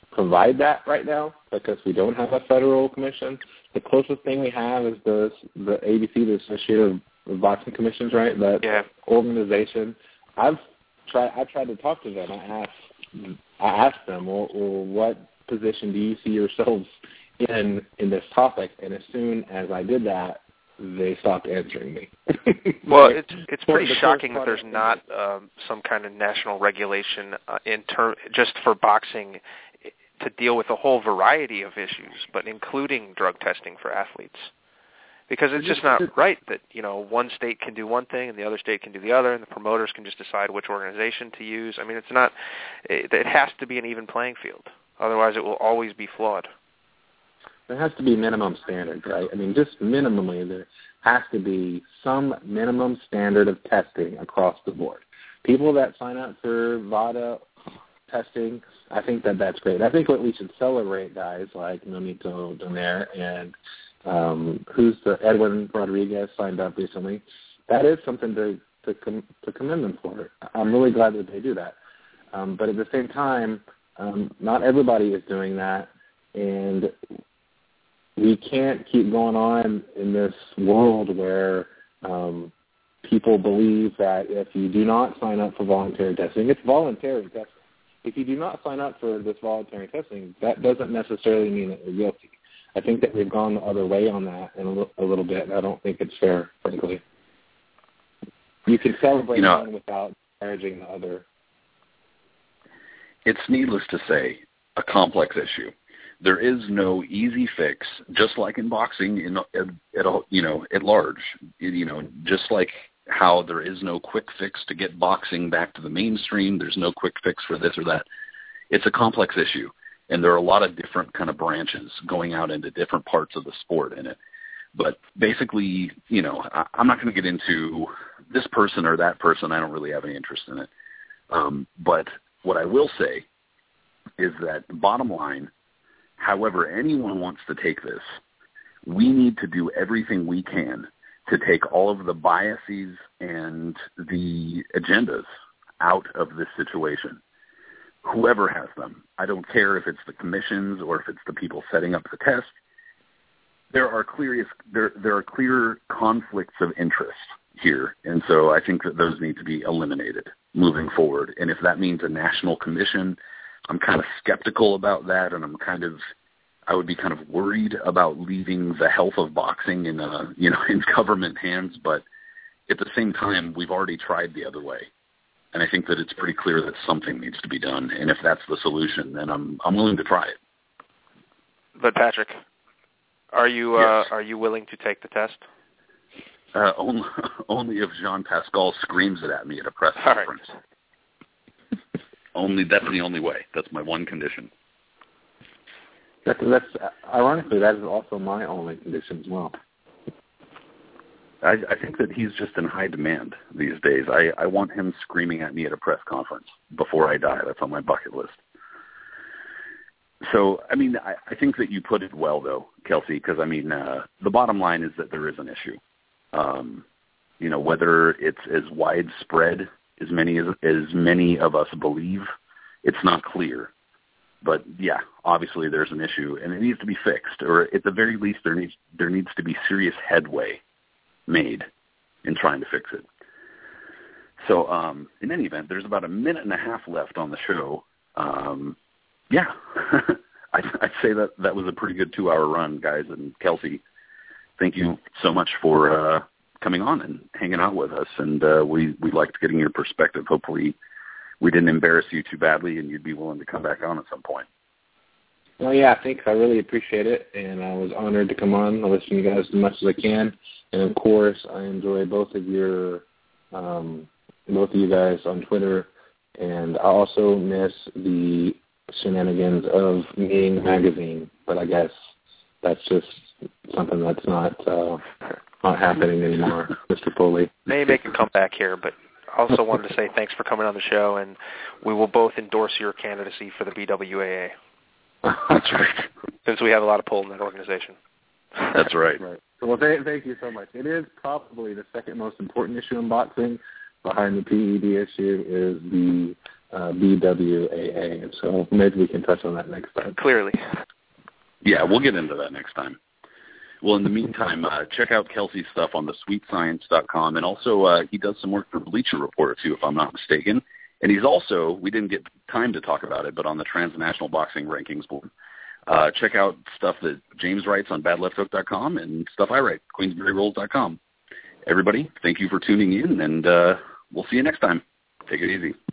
provide that right now because we don't have a federal commission. The closest thing we have is the ABC, the Associated Boxing Commissions, right? That organization. I've tried to talk to them. I asked them, well, what position do you see yourselves in this topic? And as soon as I did that, they stopped answering me. Well, it's pretty shocking that there's not some kind of national regulation just for boxing to deal with a whole variety of issues, but including drug testing for athletes. Because it's just not right that, one state can do one thing and the other state can do the other, and the promoters can just decide which organization to use. I mean, it's not. It has to be an even playing field. Otherwise, it will always be flawed. There has to be minimum standards, right? I mean, just minimally, there has to be some minimum standard of testing across the board. People that sign up for VADA testing, I think that's great. I think what we should celebrate, guys, like Nonito Donaire and Edwin Rodriguez signed up recently. That is something to commend them for. I'm really glad that they do that. But at the same time, not everybody is doing that, and we can't keep going on in this world where people believe that if you do not sign up for voluntary testing, it's voluntary testing. If you do not sign up for this voluntary testing, that doesn't necessarily mean that you're guilty. I think that we've gone the other way on that in a little bit, and I don't think it's fair, frankly. You can celebrate one without disparaging the other. It's needless to say a complex issue. There is no easy fix, just like in boxing at large. Just like how there is no quick fix to get boxing back to the mainstream, there's no quick fix for this or that. It's a complex issue, and there are a lot of different kind of branches going out into different parts of the sport in it. But basically, I'm not going to get into this person or that person. I don't really have any interest in it. But what I will say is that bottom line, however anyone wants to take this, we need to do everything we can to take all of the biases and the agendas out of this situation. Whoever has them. I don't care if it's the commissions or if it's the people setting up the test. There are clear conflicts of interest here, and so I think that those need to be eliminated moving forward. And if that means a national commission, I'm kind of skeptical about that, and I would be kind of worried about leaving the health of boxing in government hands. But at the same time, we've already tried the other way, and I think that it's pretty clear that something needs to be done. And if that's the solution, then I'm willing to try it. But Patrick, are you willing to take the test? Only if Jean Pascal screams it at me at a press conference. Right. That's the only way. That's my one condition. That's ironically, that is also my only condition as well. I think that he's just in high demand these days. I want him screaming at me at a press conference before I die. That's on my bucket list. So, I mean, I think that you put it well, though, Kelsey, because, I mean, the bottom line is that there is an issue. Whether it's as widespread as many of us believe, it's not clear. But, yeah, obviously there's an issue, and it needs to be fixed, or at the very least there needs to be serious headway made in trying to fix it. So in any event, there's about a minute and a half left on the show. Yeah, I'd say that was a pretty good 2-hour run, guys. And Kelsey, thank you so much for coming on and hanging out with us. And we liked getting your perspective. Hopefully we didn't embarrass you too badly and you'd be willing to come back on at some point. Well, yeah, thanks. I really appreciate it, and I was honored to come on. I listen to you guys as much as I can, and of course, I enjoy both of you guys on Twitter, and I also miss the shenanigans of Meeting Magazine, but I guess that's just something that's not happening anymore, Mr. Foley. May make a comeback here, but I also wanted to say thanks for coming on the show, and we will both endorse your candidacy for the BWAA. That's right. Since we have a lot of pull in that organization. That's right. Right. Well, thank you so much. It is probably the second most important issue in boxing. Behind the PED issue is the BWAA. So maybe we can touch on that next time. Clearly. Yeah, we'll get into that next time. Well, in the meantime, check out Kelsey's stuff on thesweetscience.com, and also he does some work for Bleacher Report, too, if I'm not mistaken. And he's also, we didn't get time to talk about it, but on the Transnational Boxing Rankings board. Check out stuff that James writes on badlefthook.com and stuff I write, queensburyrolls.com. Everybody, thank you for tuning in, and we'll see you next time. Take it easy.